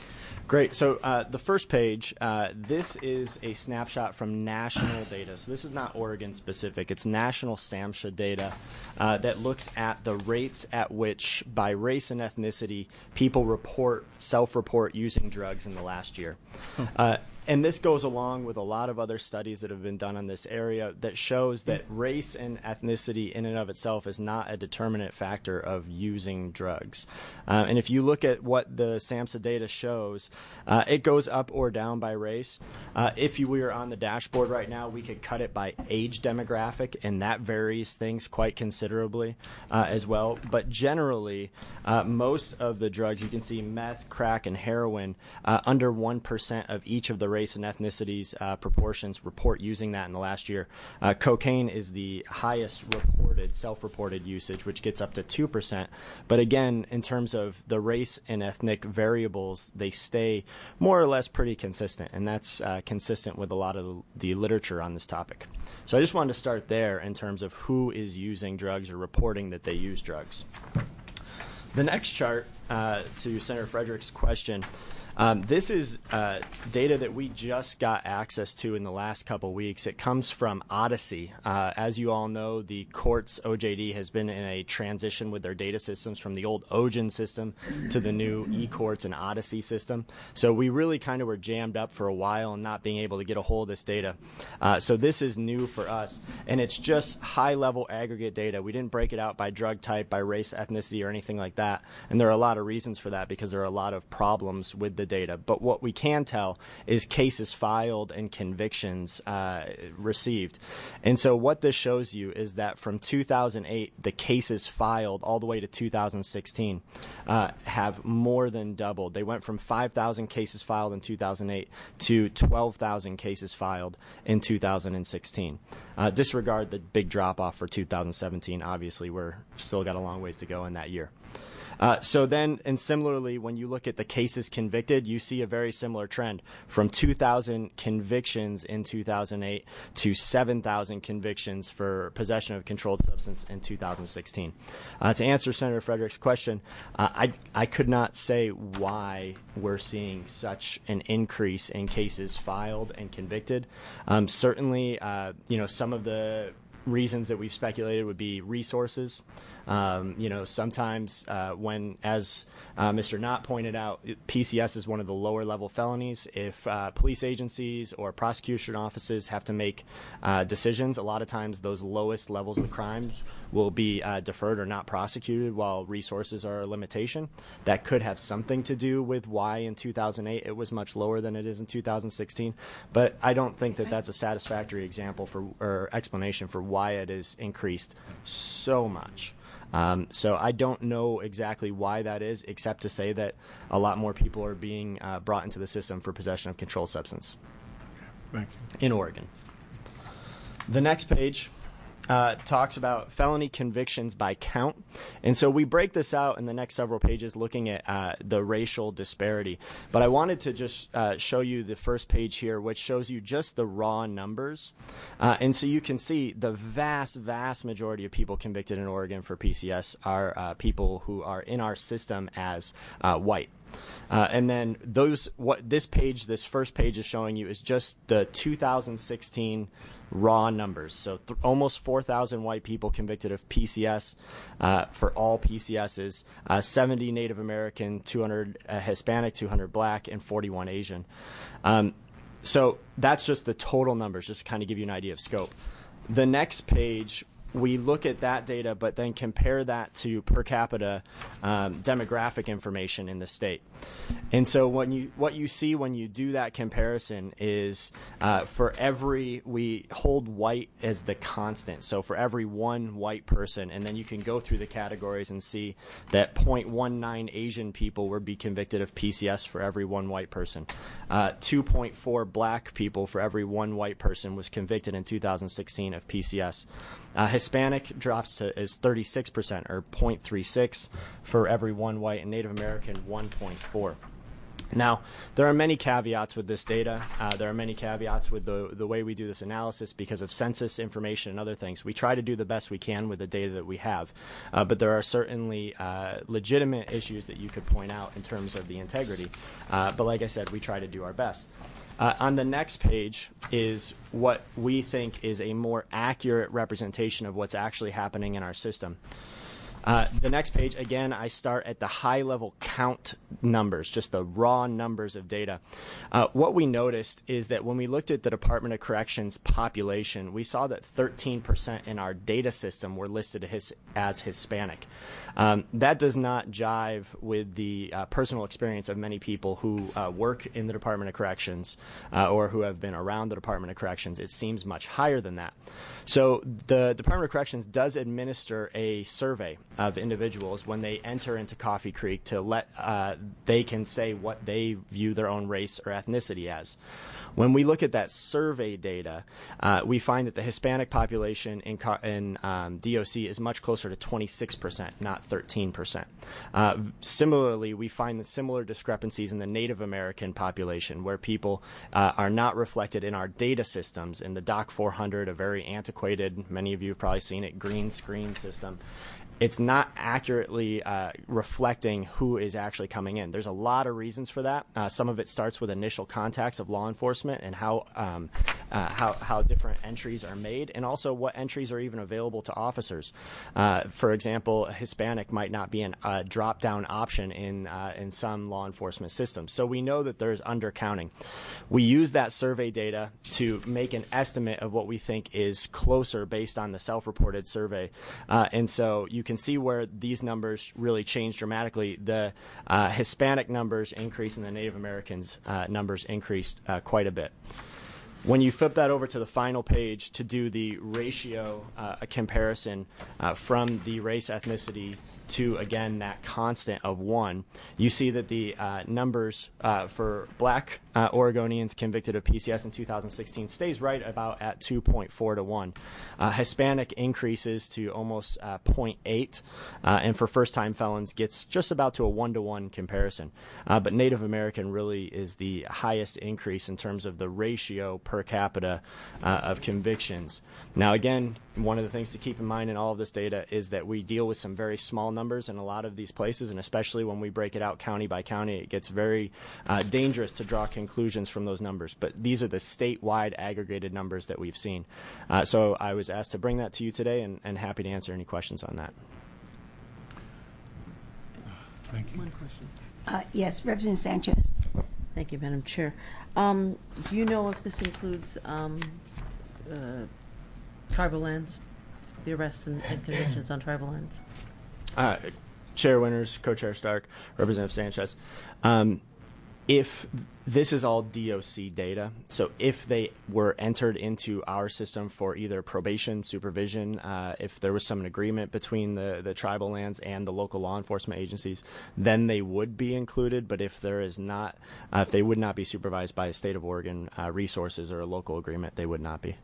Great. So uh, the first page, uh, this is a snapshot from national data. So this is not Oregon specific. It's national SAMHSA data uh, that looks at the rates at which, by race and ethnicity, people report, self-report using drugs in the last year. Uh, And this goes along with a lot of other studies that have been done on this area that shows that race and ethnicity in and of itself is not a determinate factor of using drugs. Uh, and if you look at what the SAMHSA data shows, uh, it goes up or down by race. Uh, if you were on the dashboard right now, we could cut it by age demographic, and that varies things quite considerably uh, as well. But generally, uh, most of the drugs, you can see meth, crack, and heroin, uh, under one percent of each of the race and ethnicities uh, proportions report using that in the last year. Uh, cocaine is the highest reported, self-reported usage, which gets up to two percent. But again, in terms of the race and ethnic variables, they stay more or less pretty consistent, and that's uh, consistent with a lot of the literature on this topic. So I just wanted to start there in terms of who is using drugs or reporting that they use drugs. The next chart, uh, to Senator Frederick's question, Um, this is uh, data that we just got access to in the last couple weeks. It comes from Odyssey. Uh, as you all know, the courts, O J D, has been in a transition with their data systems from the old O G I N system to the new eCourts and Odyssey system. So we really kind of were jammed up for a while and not being able to get a hold of this data. Uh, so this is new for us, and it's just high-level aggregate data. We didn't break it out by drug type, by race, ethnicity, or anything like that, and there are a lot of reasons for that because there are a lot of problems with the data. But what we can tell is cases filed and convictions uh, received. And so what this shows you is that from two thousand eight, the cases filed all the way to two thousand sixteen uh, have more than doubled. They went from five thousand cases filed in two thousand eight to twelve thousand cases filed in two thousand sixteen. Uh, disregard the big drop-off for two thousand seventeen. Obviously, we're still got a long ways to go in that year. Uh, so then, and similarly, when you look at the cases convicted, you see a very similar trend from two thousand convictions in two thousand eight to seven thousand convictions for possession of controlled substance in two thousand sixteen. Uh, to answer Senator Frederick's question, uh, I, I could not say why we're seeing such an increase in cases filed and convicted. Um, certainly, uh, you know, some of the reasons that we've speculated would be resources. Um, you know, sometimes uh, when, as uh, Mister Knott pointed out, P C S is one of the lower level felonies. If uh, police agencies or prosecution offices have to make uh, decisions, a lot of times those lowest levels of crimes will be uh, deferred or not prosecuted while resources are a limitation. That could have something to do with why in two thousand eight it was much lower than it is in two thousand sixteen. But I don't think that that's a satisfactory example for or explanation for why it is increased so much. Um, so I don't know exactly why that is, except to say that a lot more people are being uh, brought into the system for possession of controlled substance. Thank you. In Oregon. The next page uh, talks about felony convictions by count. And so we break this out in the next several pages looking at uh, the racial disparity. But I wanted to just uh, show you the first page here, which shows you just the raw numbers. Uh, and so you can see the vast, vast majority of people convicted in Oregon for P C S are uh, people who are in our system as uh, white. Uh, and then those, what this page, this first page is showing you is just the two thousand sixteen raw numbers. So th- almost four thousand white people convicted of P C S uh, for all P C Ss, uh, seventy Native American, two hundred uh, Hispanic, two hundred Black, and forty-one Asian. Um, so that's just the total numbers, just to kind of give you an idea of scope. The next page, we look at that data, but then compare that to per capita um, demographic information in the state. And so when you, what you see when you do that comparison is uh, for every, we hold white as the constant. So for every one white person, and then you can go through the categories and see that zero point one nine Asian people would be convicted of P C S for every one white person. Uh, two point four Black people for every one white person was convicted in two thousand sixteen of P C S. Uh, Hispanic drops to is thirty-six percent, or zero point three six for every one white, and Native American one point four. Now, there are many caveats with this data. Uh, there are many caveats with the, the way we do this analysis because of census information and other things. We try to do the best we can with the data that we have, uh, but there are certainly uh, legitimate issues that you could point out in terms of the integrity. Uh, but like I said, we try to do our best. Uh, on the next page is what we think is a more accurate representation of what's actually happening in our system. Uh, the next page, again, I start at the high-level count numbers, just the raw numbers of data. Uh, what we noticed is that when we looked at the Department of Corrections population, we saw that thirteen percent in our data system were listed as, as Hispanic. Um, that does not jive with the uh, personal experience of many people who uh, work in the Department of Corrections uh, or who have been around the Department of Corrections. It seems much higher than that. So the Department of Corrections does administer a survey of individuals when they enter into Coffee Creek to let uh, they can say what they view their own race or ethnicity as. When we look at that survey data, uh, we find that the Hispanic population in, in um, D O C is much closer to twenty-six percent, not thirteen percent. Uh, similarly, we find the similar discrepancies in the Native American population, where people uh, are not reflected in our data systems. In the Doc four hundred, a very antiquated, many of you have probably seen it, green screen system. It's not accurately uh, reflecting who is actually coming in. There's a lot of reasons for that. Uh, some of it starts with initial contacts of law enforcement and how um, uh, how how different entries are made, and also what entries are even available to officers. Uh, for example, a Hispanic might not be a uh, drop-down option in uh, in some law enforcement systems. So we know that there's undercounting. We use that survey data to make an estimate of what we think is closer based on the self-reported survey, uh, and so you can see where these numbers really change dramatically. The uh, Hispanic numbers increase and the Native Americans uh, numbers increased uh, quite a bit. When you flip that over to the final page to do the ratio uh, a comparison uh, from the race ethnicity to, again, that constant of one, you see that the uh, numbers uh, for black uh, Oregonians convicted of P C S in two thousand sixteen stays right about at two point four to one. Uh, Hispanic increases to almost uh, zero point eight, uh, and for first-time felons gets just about to a one-to-one comparison. Uh, but Native American really is the highest increase in terms of the ratio per capita uh, of convictions. Now, again, one of the things to keep in mind in all of this data is that we deal with some very small numbers in a lot of these places, and especially when we break it out county by county, it gets very uh, dangerous to draw conclusions from those numbers. But these are the statewide aggregated numbers that we've seen. Uh, so I was asked to bring that to you today, and, and happy to answer any questions on that. Thank you. One question. Uh, yes, Representative Sanchez. Thank you, Madam Chair. Um, do you know if this includes um, uh, tribal lands, the arrests and, and convictions on tribal lands? Uh, Chair Winters, Co-Chair Stark, Representative Sanchez. Um, if this is all D O C data, so if they were entered into our system for either probation, supervision, uh, if there was some agreement between the, the tribal lands and the local law enforcement agencies, then they would be included. But if there is not, uh, if they would not be supervised by the state of Oregon uh, resources or a local agreement, they would not be.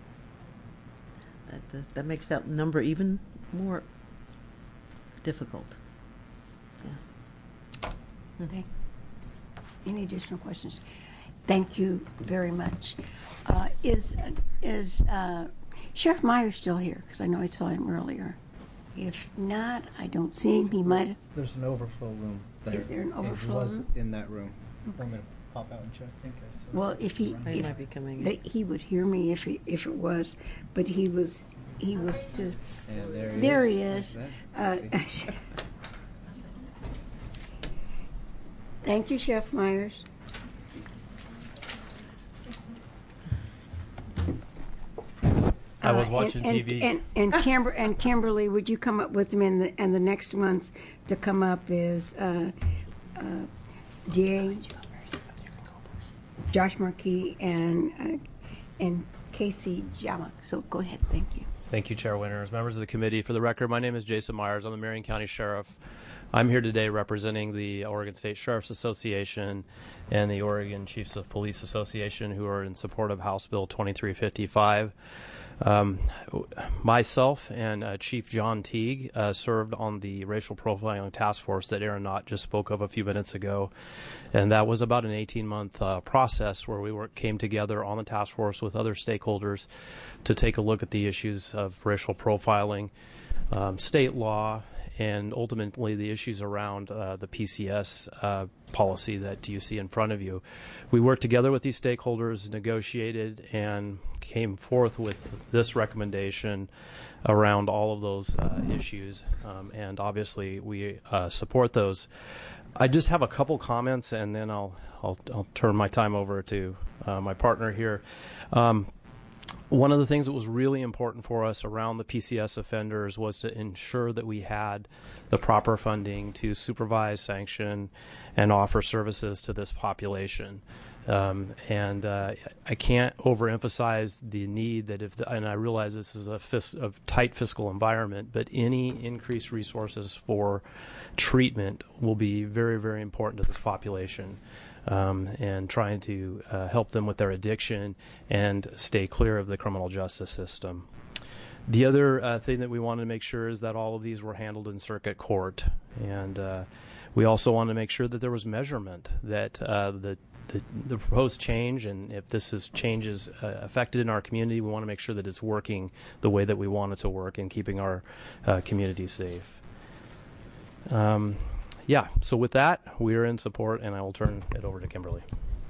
That, that, that makes that number even more difficult. Yes. Okay. Any additional questions? Thank you very much. Uh, is is uh, Sheriff Meyer still here? Because I know I saw him earlier. If not, I don't see him. He might have. There's an overflow room there. Is there an And overflow He was room? in that room. Want me to pop out and check? I think I saw Well, something if he, running. He if, might be coming in. that he would hear me if he, if it was, but he was he was to. And there he there is. he is. There's Uh, that. See? Thank you, Chef Myers. I was Uh, watching and, T V. And and, and, Kimber, and Kimberly, would you come up with them? And the and the next ones to come up is uh, uh, D A Josh Markey and uh, and Casey Jamak. So go ahead. Thank you. Thank you, Chair Winters. Members of the committee, for the record, my name is Jason Myers. I'm the Marion County Sheriff. I'm here today representing the Oregon State Sheriff's Association and the Oregon Chiefs of Police Association, who are in support of House Bill twenty-three fifty-five. Um, myself and uh, Chief John Teague uh, served on the racial profiling task force that Aaron Knott just spoke of a few minutes ago, and that was about an eighteen-month uh, process where we were, came together on the task force with other stakeholders to take a look at the issues of racial profiling, um, state law, and ultimately the issues around uh, the P C S uh, policy that you see in front of you. We worked together with these stakeholders, negotiated, and came forth with this recommendation around all of those uh, issues, um, and obviously we uh, support those. I just have a couple comments, and then I'll I'll, I'll turn my time over to uh, my partner here. Um, One of the things that was really important for us around the P C S offenders was to ensure that we had the proper funding to supervise, sanction, and offer services to this population. Um, and uh, I can't overemphasize the need that if, the, and I realize this is a, fis- a tight fiscal environment, but any increased resources for treatment will be very, very important to this population. Um, and trying to uh, help them with their addiction and stay clear of the criminal justice system. The other uh, thing that we wanted to make sure is that all of these were handled in circuit court. And uh, we also wanted to make sure that there was measurement, that uh, the, the, the proposed change, and if this is changes uh, affected in our community, we want to make sure that it's working the way that we want it to work and keeping our uh, community safe. Um, Yeah, so with that, we are in support, and I will turn it over to Kimberly.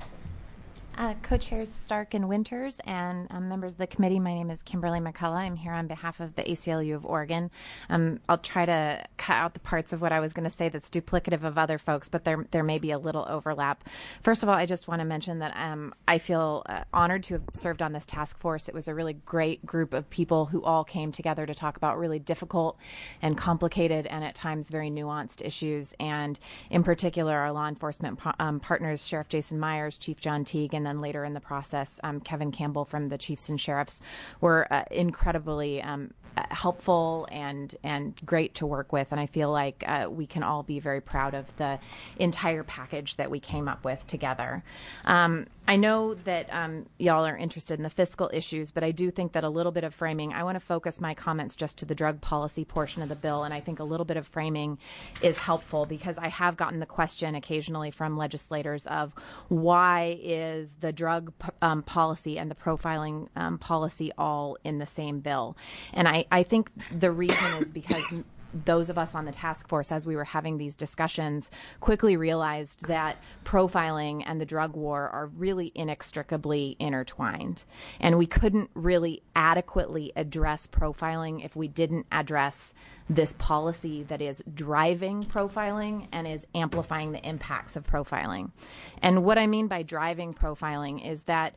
Uh, Co-chairs Stark and Winters and um, members of the committee, my name is Kimberly McCullough. I'm here on behalf of the A C L U of Oregon. Um, I'll try to cut out the parts of what I was going to say that's duplicative of other folks, but there there may be a little overlap. First of all, I just want to mention that um, I feel uh, honored to have served on this task force. It was a really great group of people who all came together to talk about really difficult and complicated and at times very nuanced issues. And in particular, our law enforcement po- um, partners, Sheriff Jason Myers, Chief John Teague, and then later in the process, um, Kevin Campbell from the Chiefs and Sheriffs were uh, incredibly um, uh, helpful and and great to work with. And I feel like uh, we can all be very proud of the entire package that we came up with together. Um, I know that um, y'all are interested in the fiscal issues, but I do think that a little bit of framing, I want to focus my comments just to the drug policy portion of the bill, and I think a little bit of framing is helpful because I have gotten the question occasionally from legislators of why is the drug um, policy and the profiling um, policy all in the same bill? And I, I think the reason is because those of us on the task force, as we were having these discussions, quickly realized that profiling and the drug war are really inextricably intertwined. And we couldn't really adequately address profiling if we didn't address this policy that is driving profiling and is amplifying the impacts of profiling. And what I mean by driving profiling is that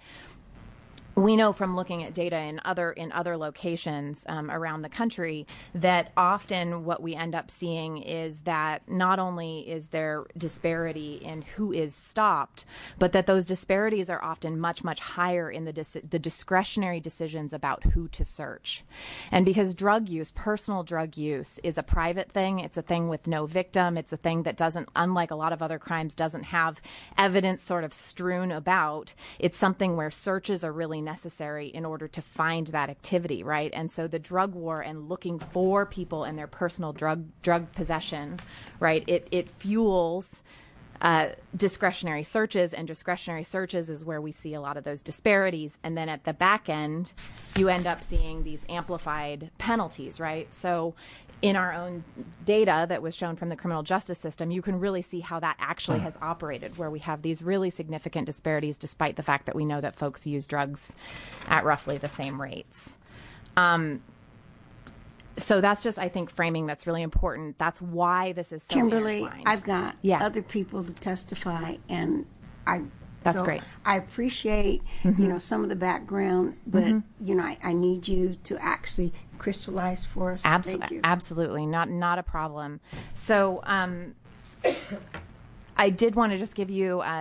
we know from looking at data in other in other locations um, around the country that often what we end up seeing is that not only is there disparity in who is stopped, but that those disparities are often much, much higher in the dis- the discretionary decisions about who to search. And because drug use, personal drug use, is a private thing, it's a thing with no victim, it's a thing that doesn't, unlike a lot of other crimes, doesn't have evidence sort of strewn about. It's something where searches are really necessary in order to find that activity, right? And so the drug war and looking for people and their personal drug drug possession, right? It it fuels uh, discretionary searches, and discretionary searches is where we see a lot of those disparities. And then at the back end, you end up seeing these amplified penalties, right? So in our own data that was shown from the criminal justice system, you can really see how that actually has operated, where we have these really significant disparities despite the fact that we know that folks use drugs at roughly the same rates. Um, so that's just, I think, framing that's really important. That's why this is so Kimberly, intertwined. I've got Yeah. other people to testify, and I That's so great. I appreciate Mhm. you know some of the background, but Mhm. you know I, I need you to actually crystallize for us. Abso- Thank you. Absolutely, not not a problem. So um, I did want to just give you uh,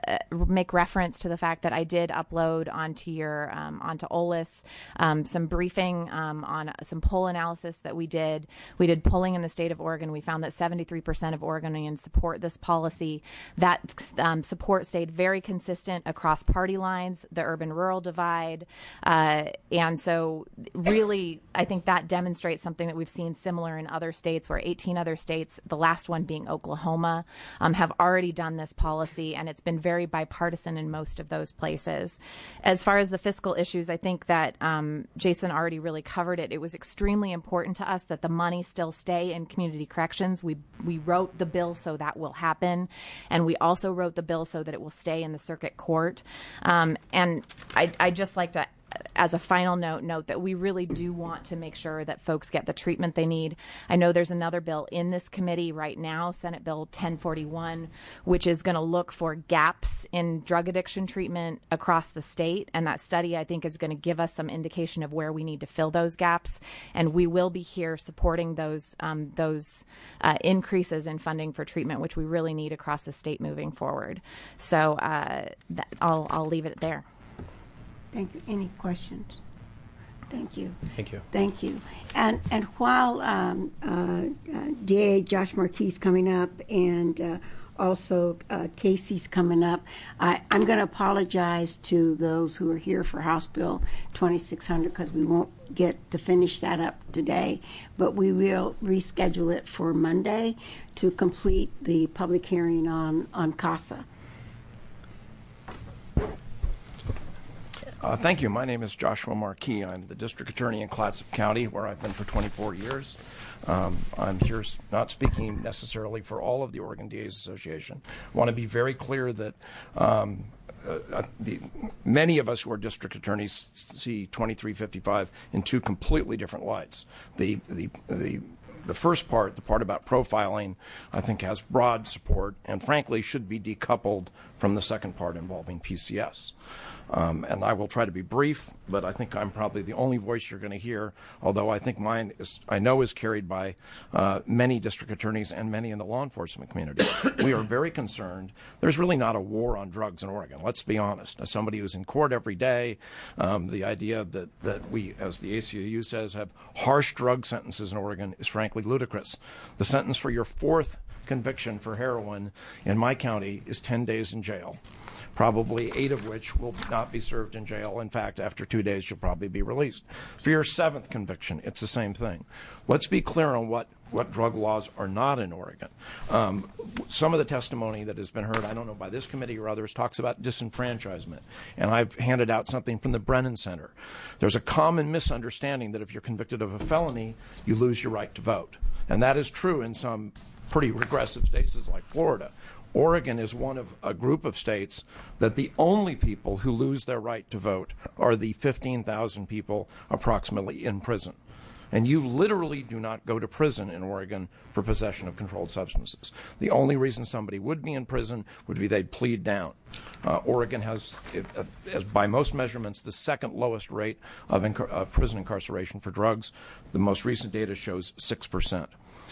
uh, make reference to the fact that I did upload onto your um, onto OLIS um, some briefing um, on some poll analysis that we did. We did polling in the state of Oregon. We found that seventy-three percent of Oregonians support this policy. That um, support stayed very consistent across party lines, the urban-rural divide, uh, and so really, I think that demonstrates something that we've seen similar in other states, where eighteen other states, the last one being Oklahoma, um, have already done this policy, and it's been very bipartisan in most of those places. As far as the fiscal issues, I think that um, Jason already really covered it. It was extremely important to us that the money still stay in community corrections. We we wrote the bill so that will happen, and we also wrote the bill so that it will stay in the circuit court. Um, and I I just like to, as a final note, note that we really do want to make sure that folks get the treatment they need. I know there's another bill in this committee right now, Senate Bill ten forty-one, which is going to look for gaps in drug addiction treatment across the state. And that study, I think, is going to give us some indication of where we need to fill those gaps. And we will be here supporting those um, those uh, increases in funding for treatment, which we really need across the state moving forward. So uh, that, I'll I'll leave it there. Thank you. Any questions? Thank you. Thank you. Thank you. And and while um, uh, uh, D A Josh Marquis is coming up, and uh, also uh, Casey's coming up, I, I'm going to apologize to those who are here for House Bill twenty-six hundred, because we won't get to finish that up today, but we will reschedule it for Monday to complete the public hearing on, on CASA. Uh, thank you. My name is Joshua Marquis. I'm the district attorney in Clatsop County, where I've been for twenty-four years. Um, I'm here not speaking necessarily for all of the Oregon D A's Association. I want to be very clear that um, uh, the, many of us who are district attorneys see twenty-three fifty-five in two completely different lights. The the the The first part, the part about profiling, I think has broad support and frankly should be decoupled from the second part involving P C S. Um, and I will try to be brief, but I think I'm probably the only voice you're going to hear, although I think mine is, I know is carried by uh, many district attorneys and many in the law enforcement community. We are very concerned. There's really not a war on drugs in Oregon. Let's be honest. As somebody who's in court every day, um, the idea that, that we, as the A C L U says, have harsh drug sentences in Oregon is frankly ludicrous. The sentence for your fourth conviction for heroin in my county is ten days in jail, probably eight of which will not be served in jail. In fact, after two days, you'll probably be released. For your seventh conviction, it's the same thing. Let's be clear on what, what drug laws are not in Oregon. Um, some of the testimony that has been heard, I don't know by this committee or others, talks about disenfranchisement. And I've handed out something from the Brennan Center. There's a common misunderstanding that if you're convicted of a felony, you lose your right to vote. And that is true in some pretty regressive states like Florida. Oregon is one of a group of states that the only people who lose their right to vote are the fifteen thousand people approximately in prison. And you literally do not go to prison in Oregon for possession of controlled substances. The only reason somebody would be in prison would be they'd plead down. Uh, Oregon has, if, uh, as by most measurements, the second lowest rate of inc- uh, prison incarceration for drugs. The most recent data shows six percent.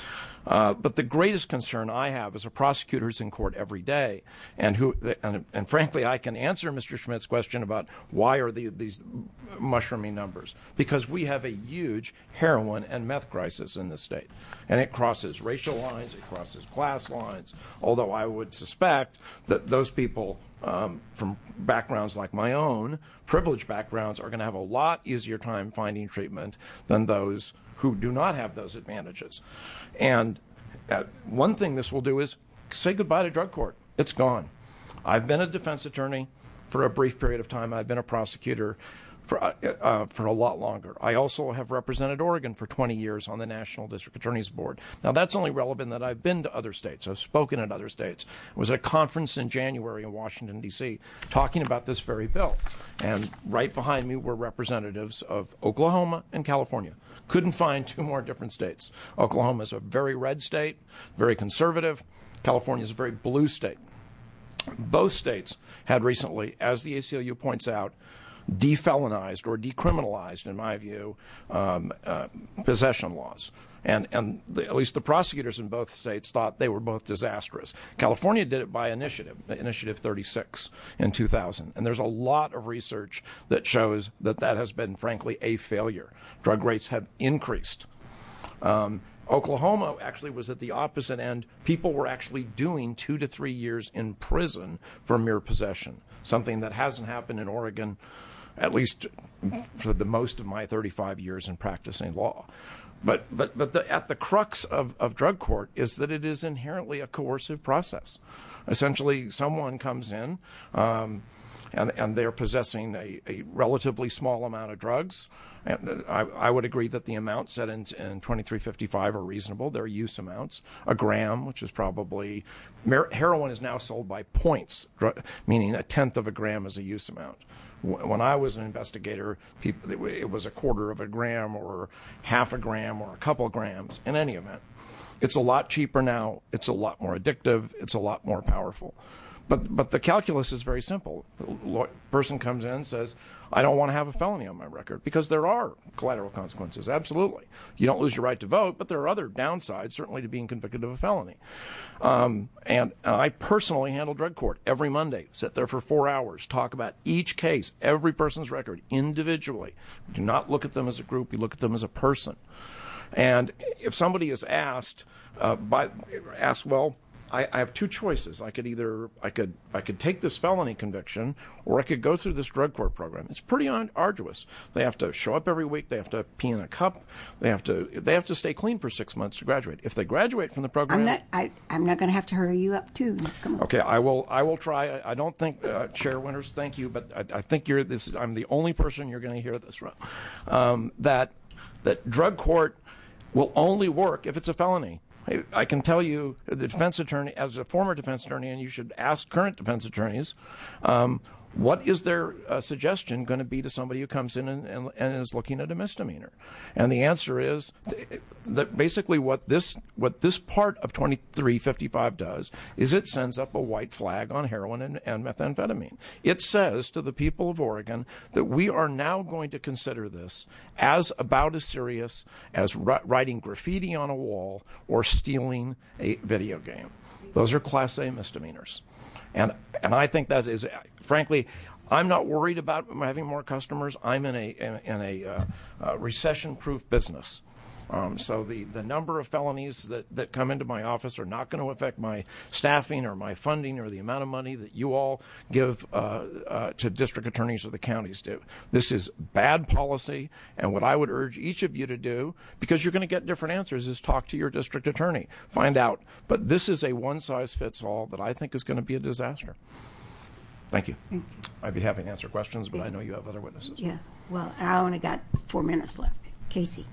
Uh, but the greatest concern I have as a prosecutor who's in court every day, and who, and, and frankly, I can answer Mister Schmidt's question about why are the, these mushrooming numbers, because we have a huge heroin and meth crisis in this state, and it crosses racial lines, it crosses class lines. Although I would suspect that those people um, from backgrounds like my own, privileged backgrounds, are going to have a lot easier time finding treatment than those who do not have those advantages. And uh, one thing this will do is say goodbye to drug court. It's gone. I've been a defense attorney for a brief period of time. I've been a prosecutor for uh, uh, for a lot longer. I also have represented Oregon for twenty years on the National District Attorney's Board. Now, that's only relevant that I've been to other states. I've spoken at other states. I was at a conference in January in Washington, D C, talking about this very bill. And right behind me were representatives of Oklahoma and California. Couldn't find two more different states. Oklahoma is a very red state, very conservative. California is a very blue state. Both states had recently, as the A C L U points out, defelonized or decriminalized, in my view, um, uh, possession laws. And, and the, at least the prosecutors in both states thought they were both disastrous. California did it by initiative, Initiative thirty-six in two thousand. And there's a lot of research that shows that that has been, frankly, a failure. Drug rates have increased. Um, Oklahoma actually was at the opposite end. People were actually doing two to three years in prison for mere possession, something that hasn't happened in Oregon, at least for the most of my thirty-five years in practicing law. But but but the, at the crux of, of drug court is that it is inherently a coercive process. Essentially, someone comes in um, and and they're possessing a, a relatively small amount of drugs. And I, I would agree that the amounts set in, in twenty-three fifty-five are reasonable. They're use amounts. A gram, which is probably heroin, is now sold by points, meaning a tenth of a gram is a use amount. When I was an investigator, people, it was a quarter of a gram or half a gram or a couple grams. In any event, it's a lot cheaper now. It's a lot more addictive. It's a lot more powerful. But but the calculus is very simple. A person comes in and says, I don't want to have a felony on my record, because there are collateral consequences, absolutely. You don't lose your right to vote, but there are other downsides, certainly, to being convicted of a felony. Um, and I personally handle drug court every Monday, sit there for four hours, talk about each case, every person's record, individually. We do not look at them as a group, we look at them as a person. And if somebody is asked, uh, by, asked, well, I, I have two choices. I could either I could I could take this felony conviction, or I could go through this drug court program. It's pretty arduous. They have to show up every week. They have to pee in a cup. They have to they have to stay clean for six months to graduate. If they graduate from the program, I'm not I, I'm not going to have to hurry you up too. Come on. Okay, I will I will try. I, I don't think uh, Chair Winters, thank you, but I, I think you're this. I'm the only person you're going to hear this from. Um, that that drug court will only work if it's a felony. I can tell you, the defense attorney, as a former defense attorney, and you should ask current defense attorneys, um, what is their uh, suggestion going to be to somebody who comes in and, and, and is looking at a misdemeanor? And the answer is that basically what this what this part of twenty-three fifty-five does is it sends up a white flag on heroin and, and methamphetamine. It says to the people of Oregon that we are now going to consider this as about as serious as writing graffiti on a wall or stealing a video game. Those are Class A misdemeanors. And and I think that is, frankly, I'm not worried about having more customers. I'm in a in, in a uh, uh, recession-proof business. Um, so the, the number of felonies that, that come into my office are not going to affect my staffing or my funding or the amount of money that you all give uh, uh, to district attorneys or the counties do. This is bad policy, and what I would urge each of you to do, because you're going to get different answers, is talk to your district attorney. Find out. But this is a one-size-fits-all that I think is going to be a disaster. Thank you. I'd be happy to answer questions, but I know you have other witnesses. Yeah. Well, I only got four minutes left. Casey.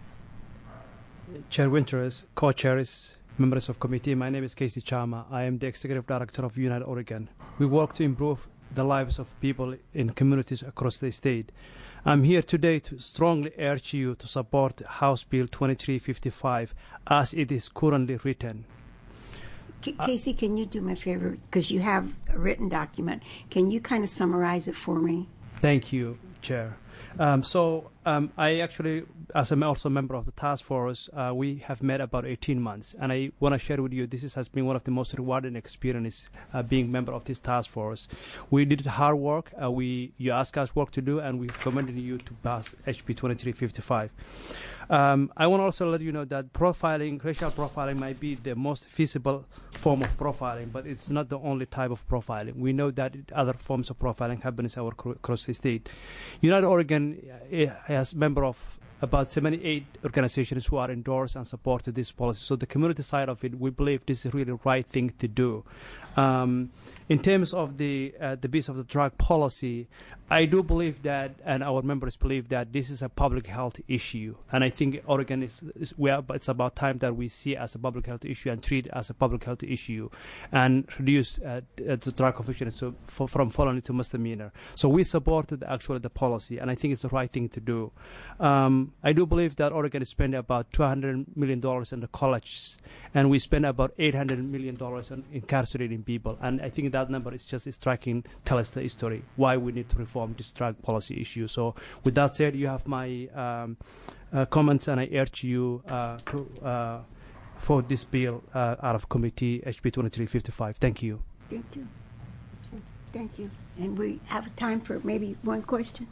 Chair Winters, co-chairs, members of committee, my name is Casey Chama. I am the Executive Director of United Oregon. We work to improve the lives of people in communities across the state. I'm here today to strongly urge you to support House Bill twenty-three fifty-five as it is currently written. C- Casey, can you do me a favor? Because you have a written document. Can you kind of summarize it for me? Thank you, Chair. Um, so um, I actually, as I'm also a member of the task force, uh, we have met about eighteen months, and I want to share with you this is, has been one of the most rewarding experiences uh, being member of this task force. We did hard work. Uh, we you asked us work to do, and we recommended you to pass H B twenty-three fifty-five. Um, I want to also let you know that profiling, racial profiling, might be the most feasible form of profiling, but it's not the only type of profiling. We know that other forms of profiling happen in our across the state. United Oregon has member of about seventy-eight organizations who are endorsed and supported this policy. So the community side of it, we believe this is really the right thing to do. Um, in terms of the uh, the piece of the drug policy, I do believe that, and our members believe that this is a public health issue. And I think Oregon is, is well, but it's about time that we see it as a public health issue and treat it as a public health issue and reduce uh, the drug conviction so for, from felony to misdemeanor. So we supported actually the policy, and I think it's the right thing to do. Um, I do believe that Oregon is spending about two hundred million dollars on the college, and we spend about eight hundred million dollars on incarcerating people. And I think that number is just striking, tell us the story, why we need to reform this drug policy issue. So with that said, you have my um, uh, comments, and I urge you uh, to uh, vote this bill uh, out of committee, H B twenty-three fifty-five. Thank you. Thank you. Thank you. And we have time for maybe one question.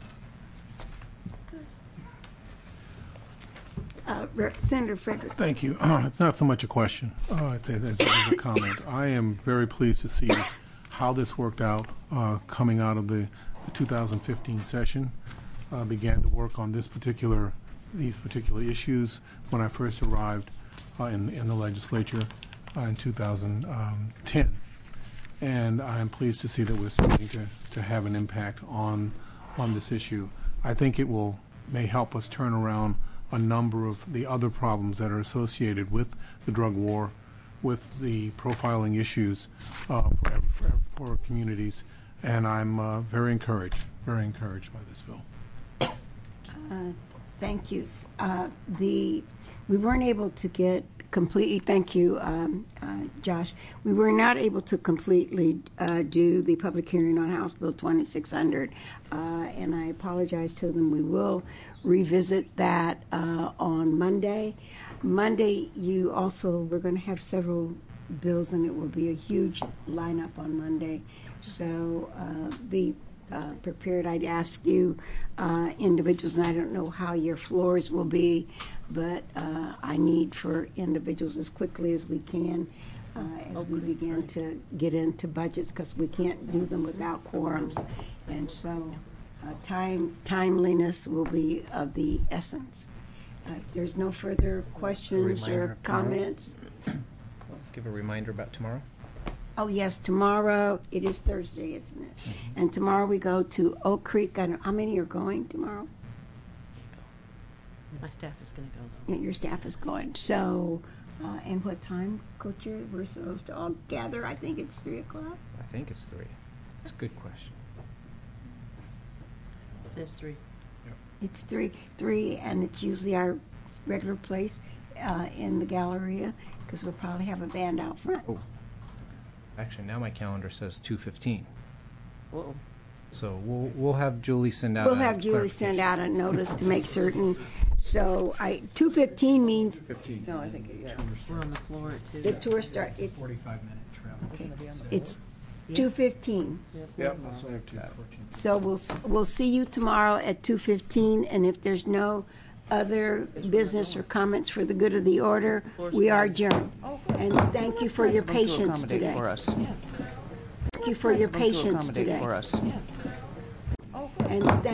Uh, Senator Frederick. Thank you. It's not so much a question. Uh, it's, it's, it's a comment. I am very pleased to see how this worked out uh, coming out of the, the two thousand fifteen session. Uh, began to work on this particular, these particular issues when I first arrived uh, in, in the legislature uh, in two thousand ten. And I am pleased to see that we're starting to, to have an impact on, on this issue. I think it will may help us turn around a number of the other problems that are associated with the drug war, with the profiling issues uh, for, for, for communities, and I'm uh, very encouraged, very encouraged by this bill. Uh, thank you. Uh, the we weren't able to get completely. Thank you, um, uh, Josh. We were not able to completely uh, do the public hearing on House Bill twenty-six hundred, uh, and I apologize to them. We will revisit that uh, on Monday. Monday, you also, we're going to have several bills, and it will be a huge lineup on Monday. So uh, be uh, prepared. I'd ask you uh, individuals, and I don't know how your floors will be, but uh, I need for individuals as quickly as we can uh, as okay, we begin great. to get into budgets, because we can't do them without quorums. And so Uh, time timeliness will be of the essence. Uh, if there's no further questions or comments. Give a reminder about tomorrow. Oh yes, tomorrow it is Thursday, isn't it? Mm-hmm. And tomorrow we go to Oak Creek. I don't, how many are going tomorrow? My staff is going to go though. Yeah, your staff is going. So, uh, and what time, Coach? We're supposed to all gather. I think it's three o'clock. I think it's three. It's a good question. It says three. Yep. It's three, three, and it's usually our regular place uh, in the Galleria, because we'll probably have a band out front. Oh, actually, now my calendar says two fifteen. Whoa. So we'll we'll have Julie send out. We'll a have Julie send out a notice to make certain. So I two fifteen means. fifteen. No, I think it, yeah. We're on the floor at two. The tour start. It's forty-five minute travel. Okay. It's two fifteen. Yep. So I have two. So we'll we'll see you tomorrow at two fifteen, and if there's no other business or comments for the good of the order, we are adjourned. And thank you for your patience today. For us. Thank you for your patience today. For us. And thank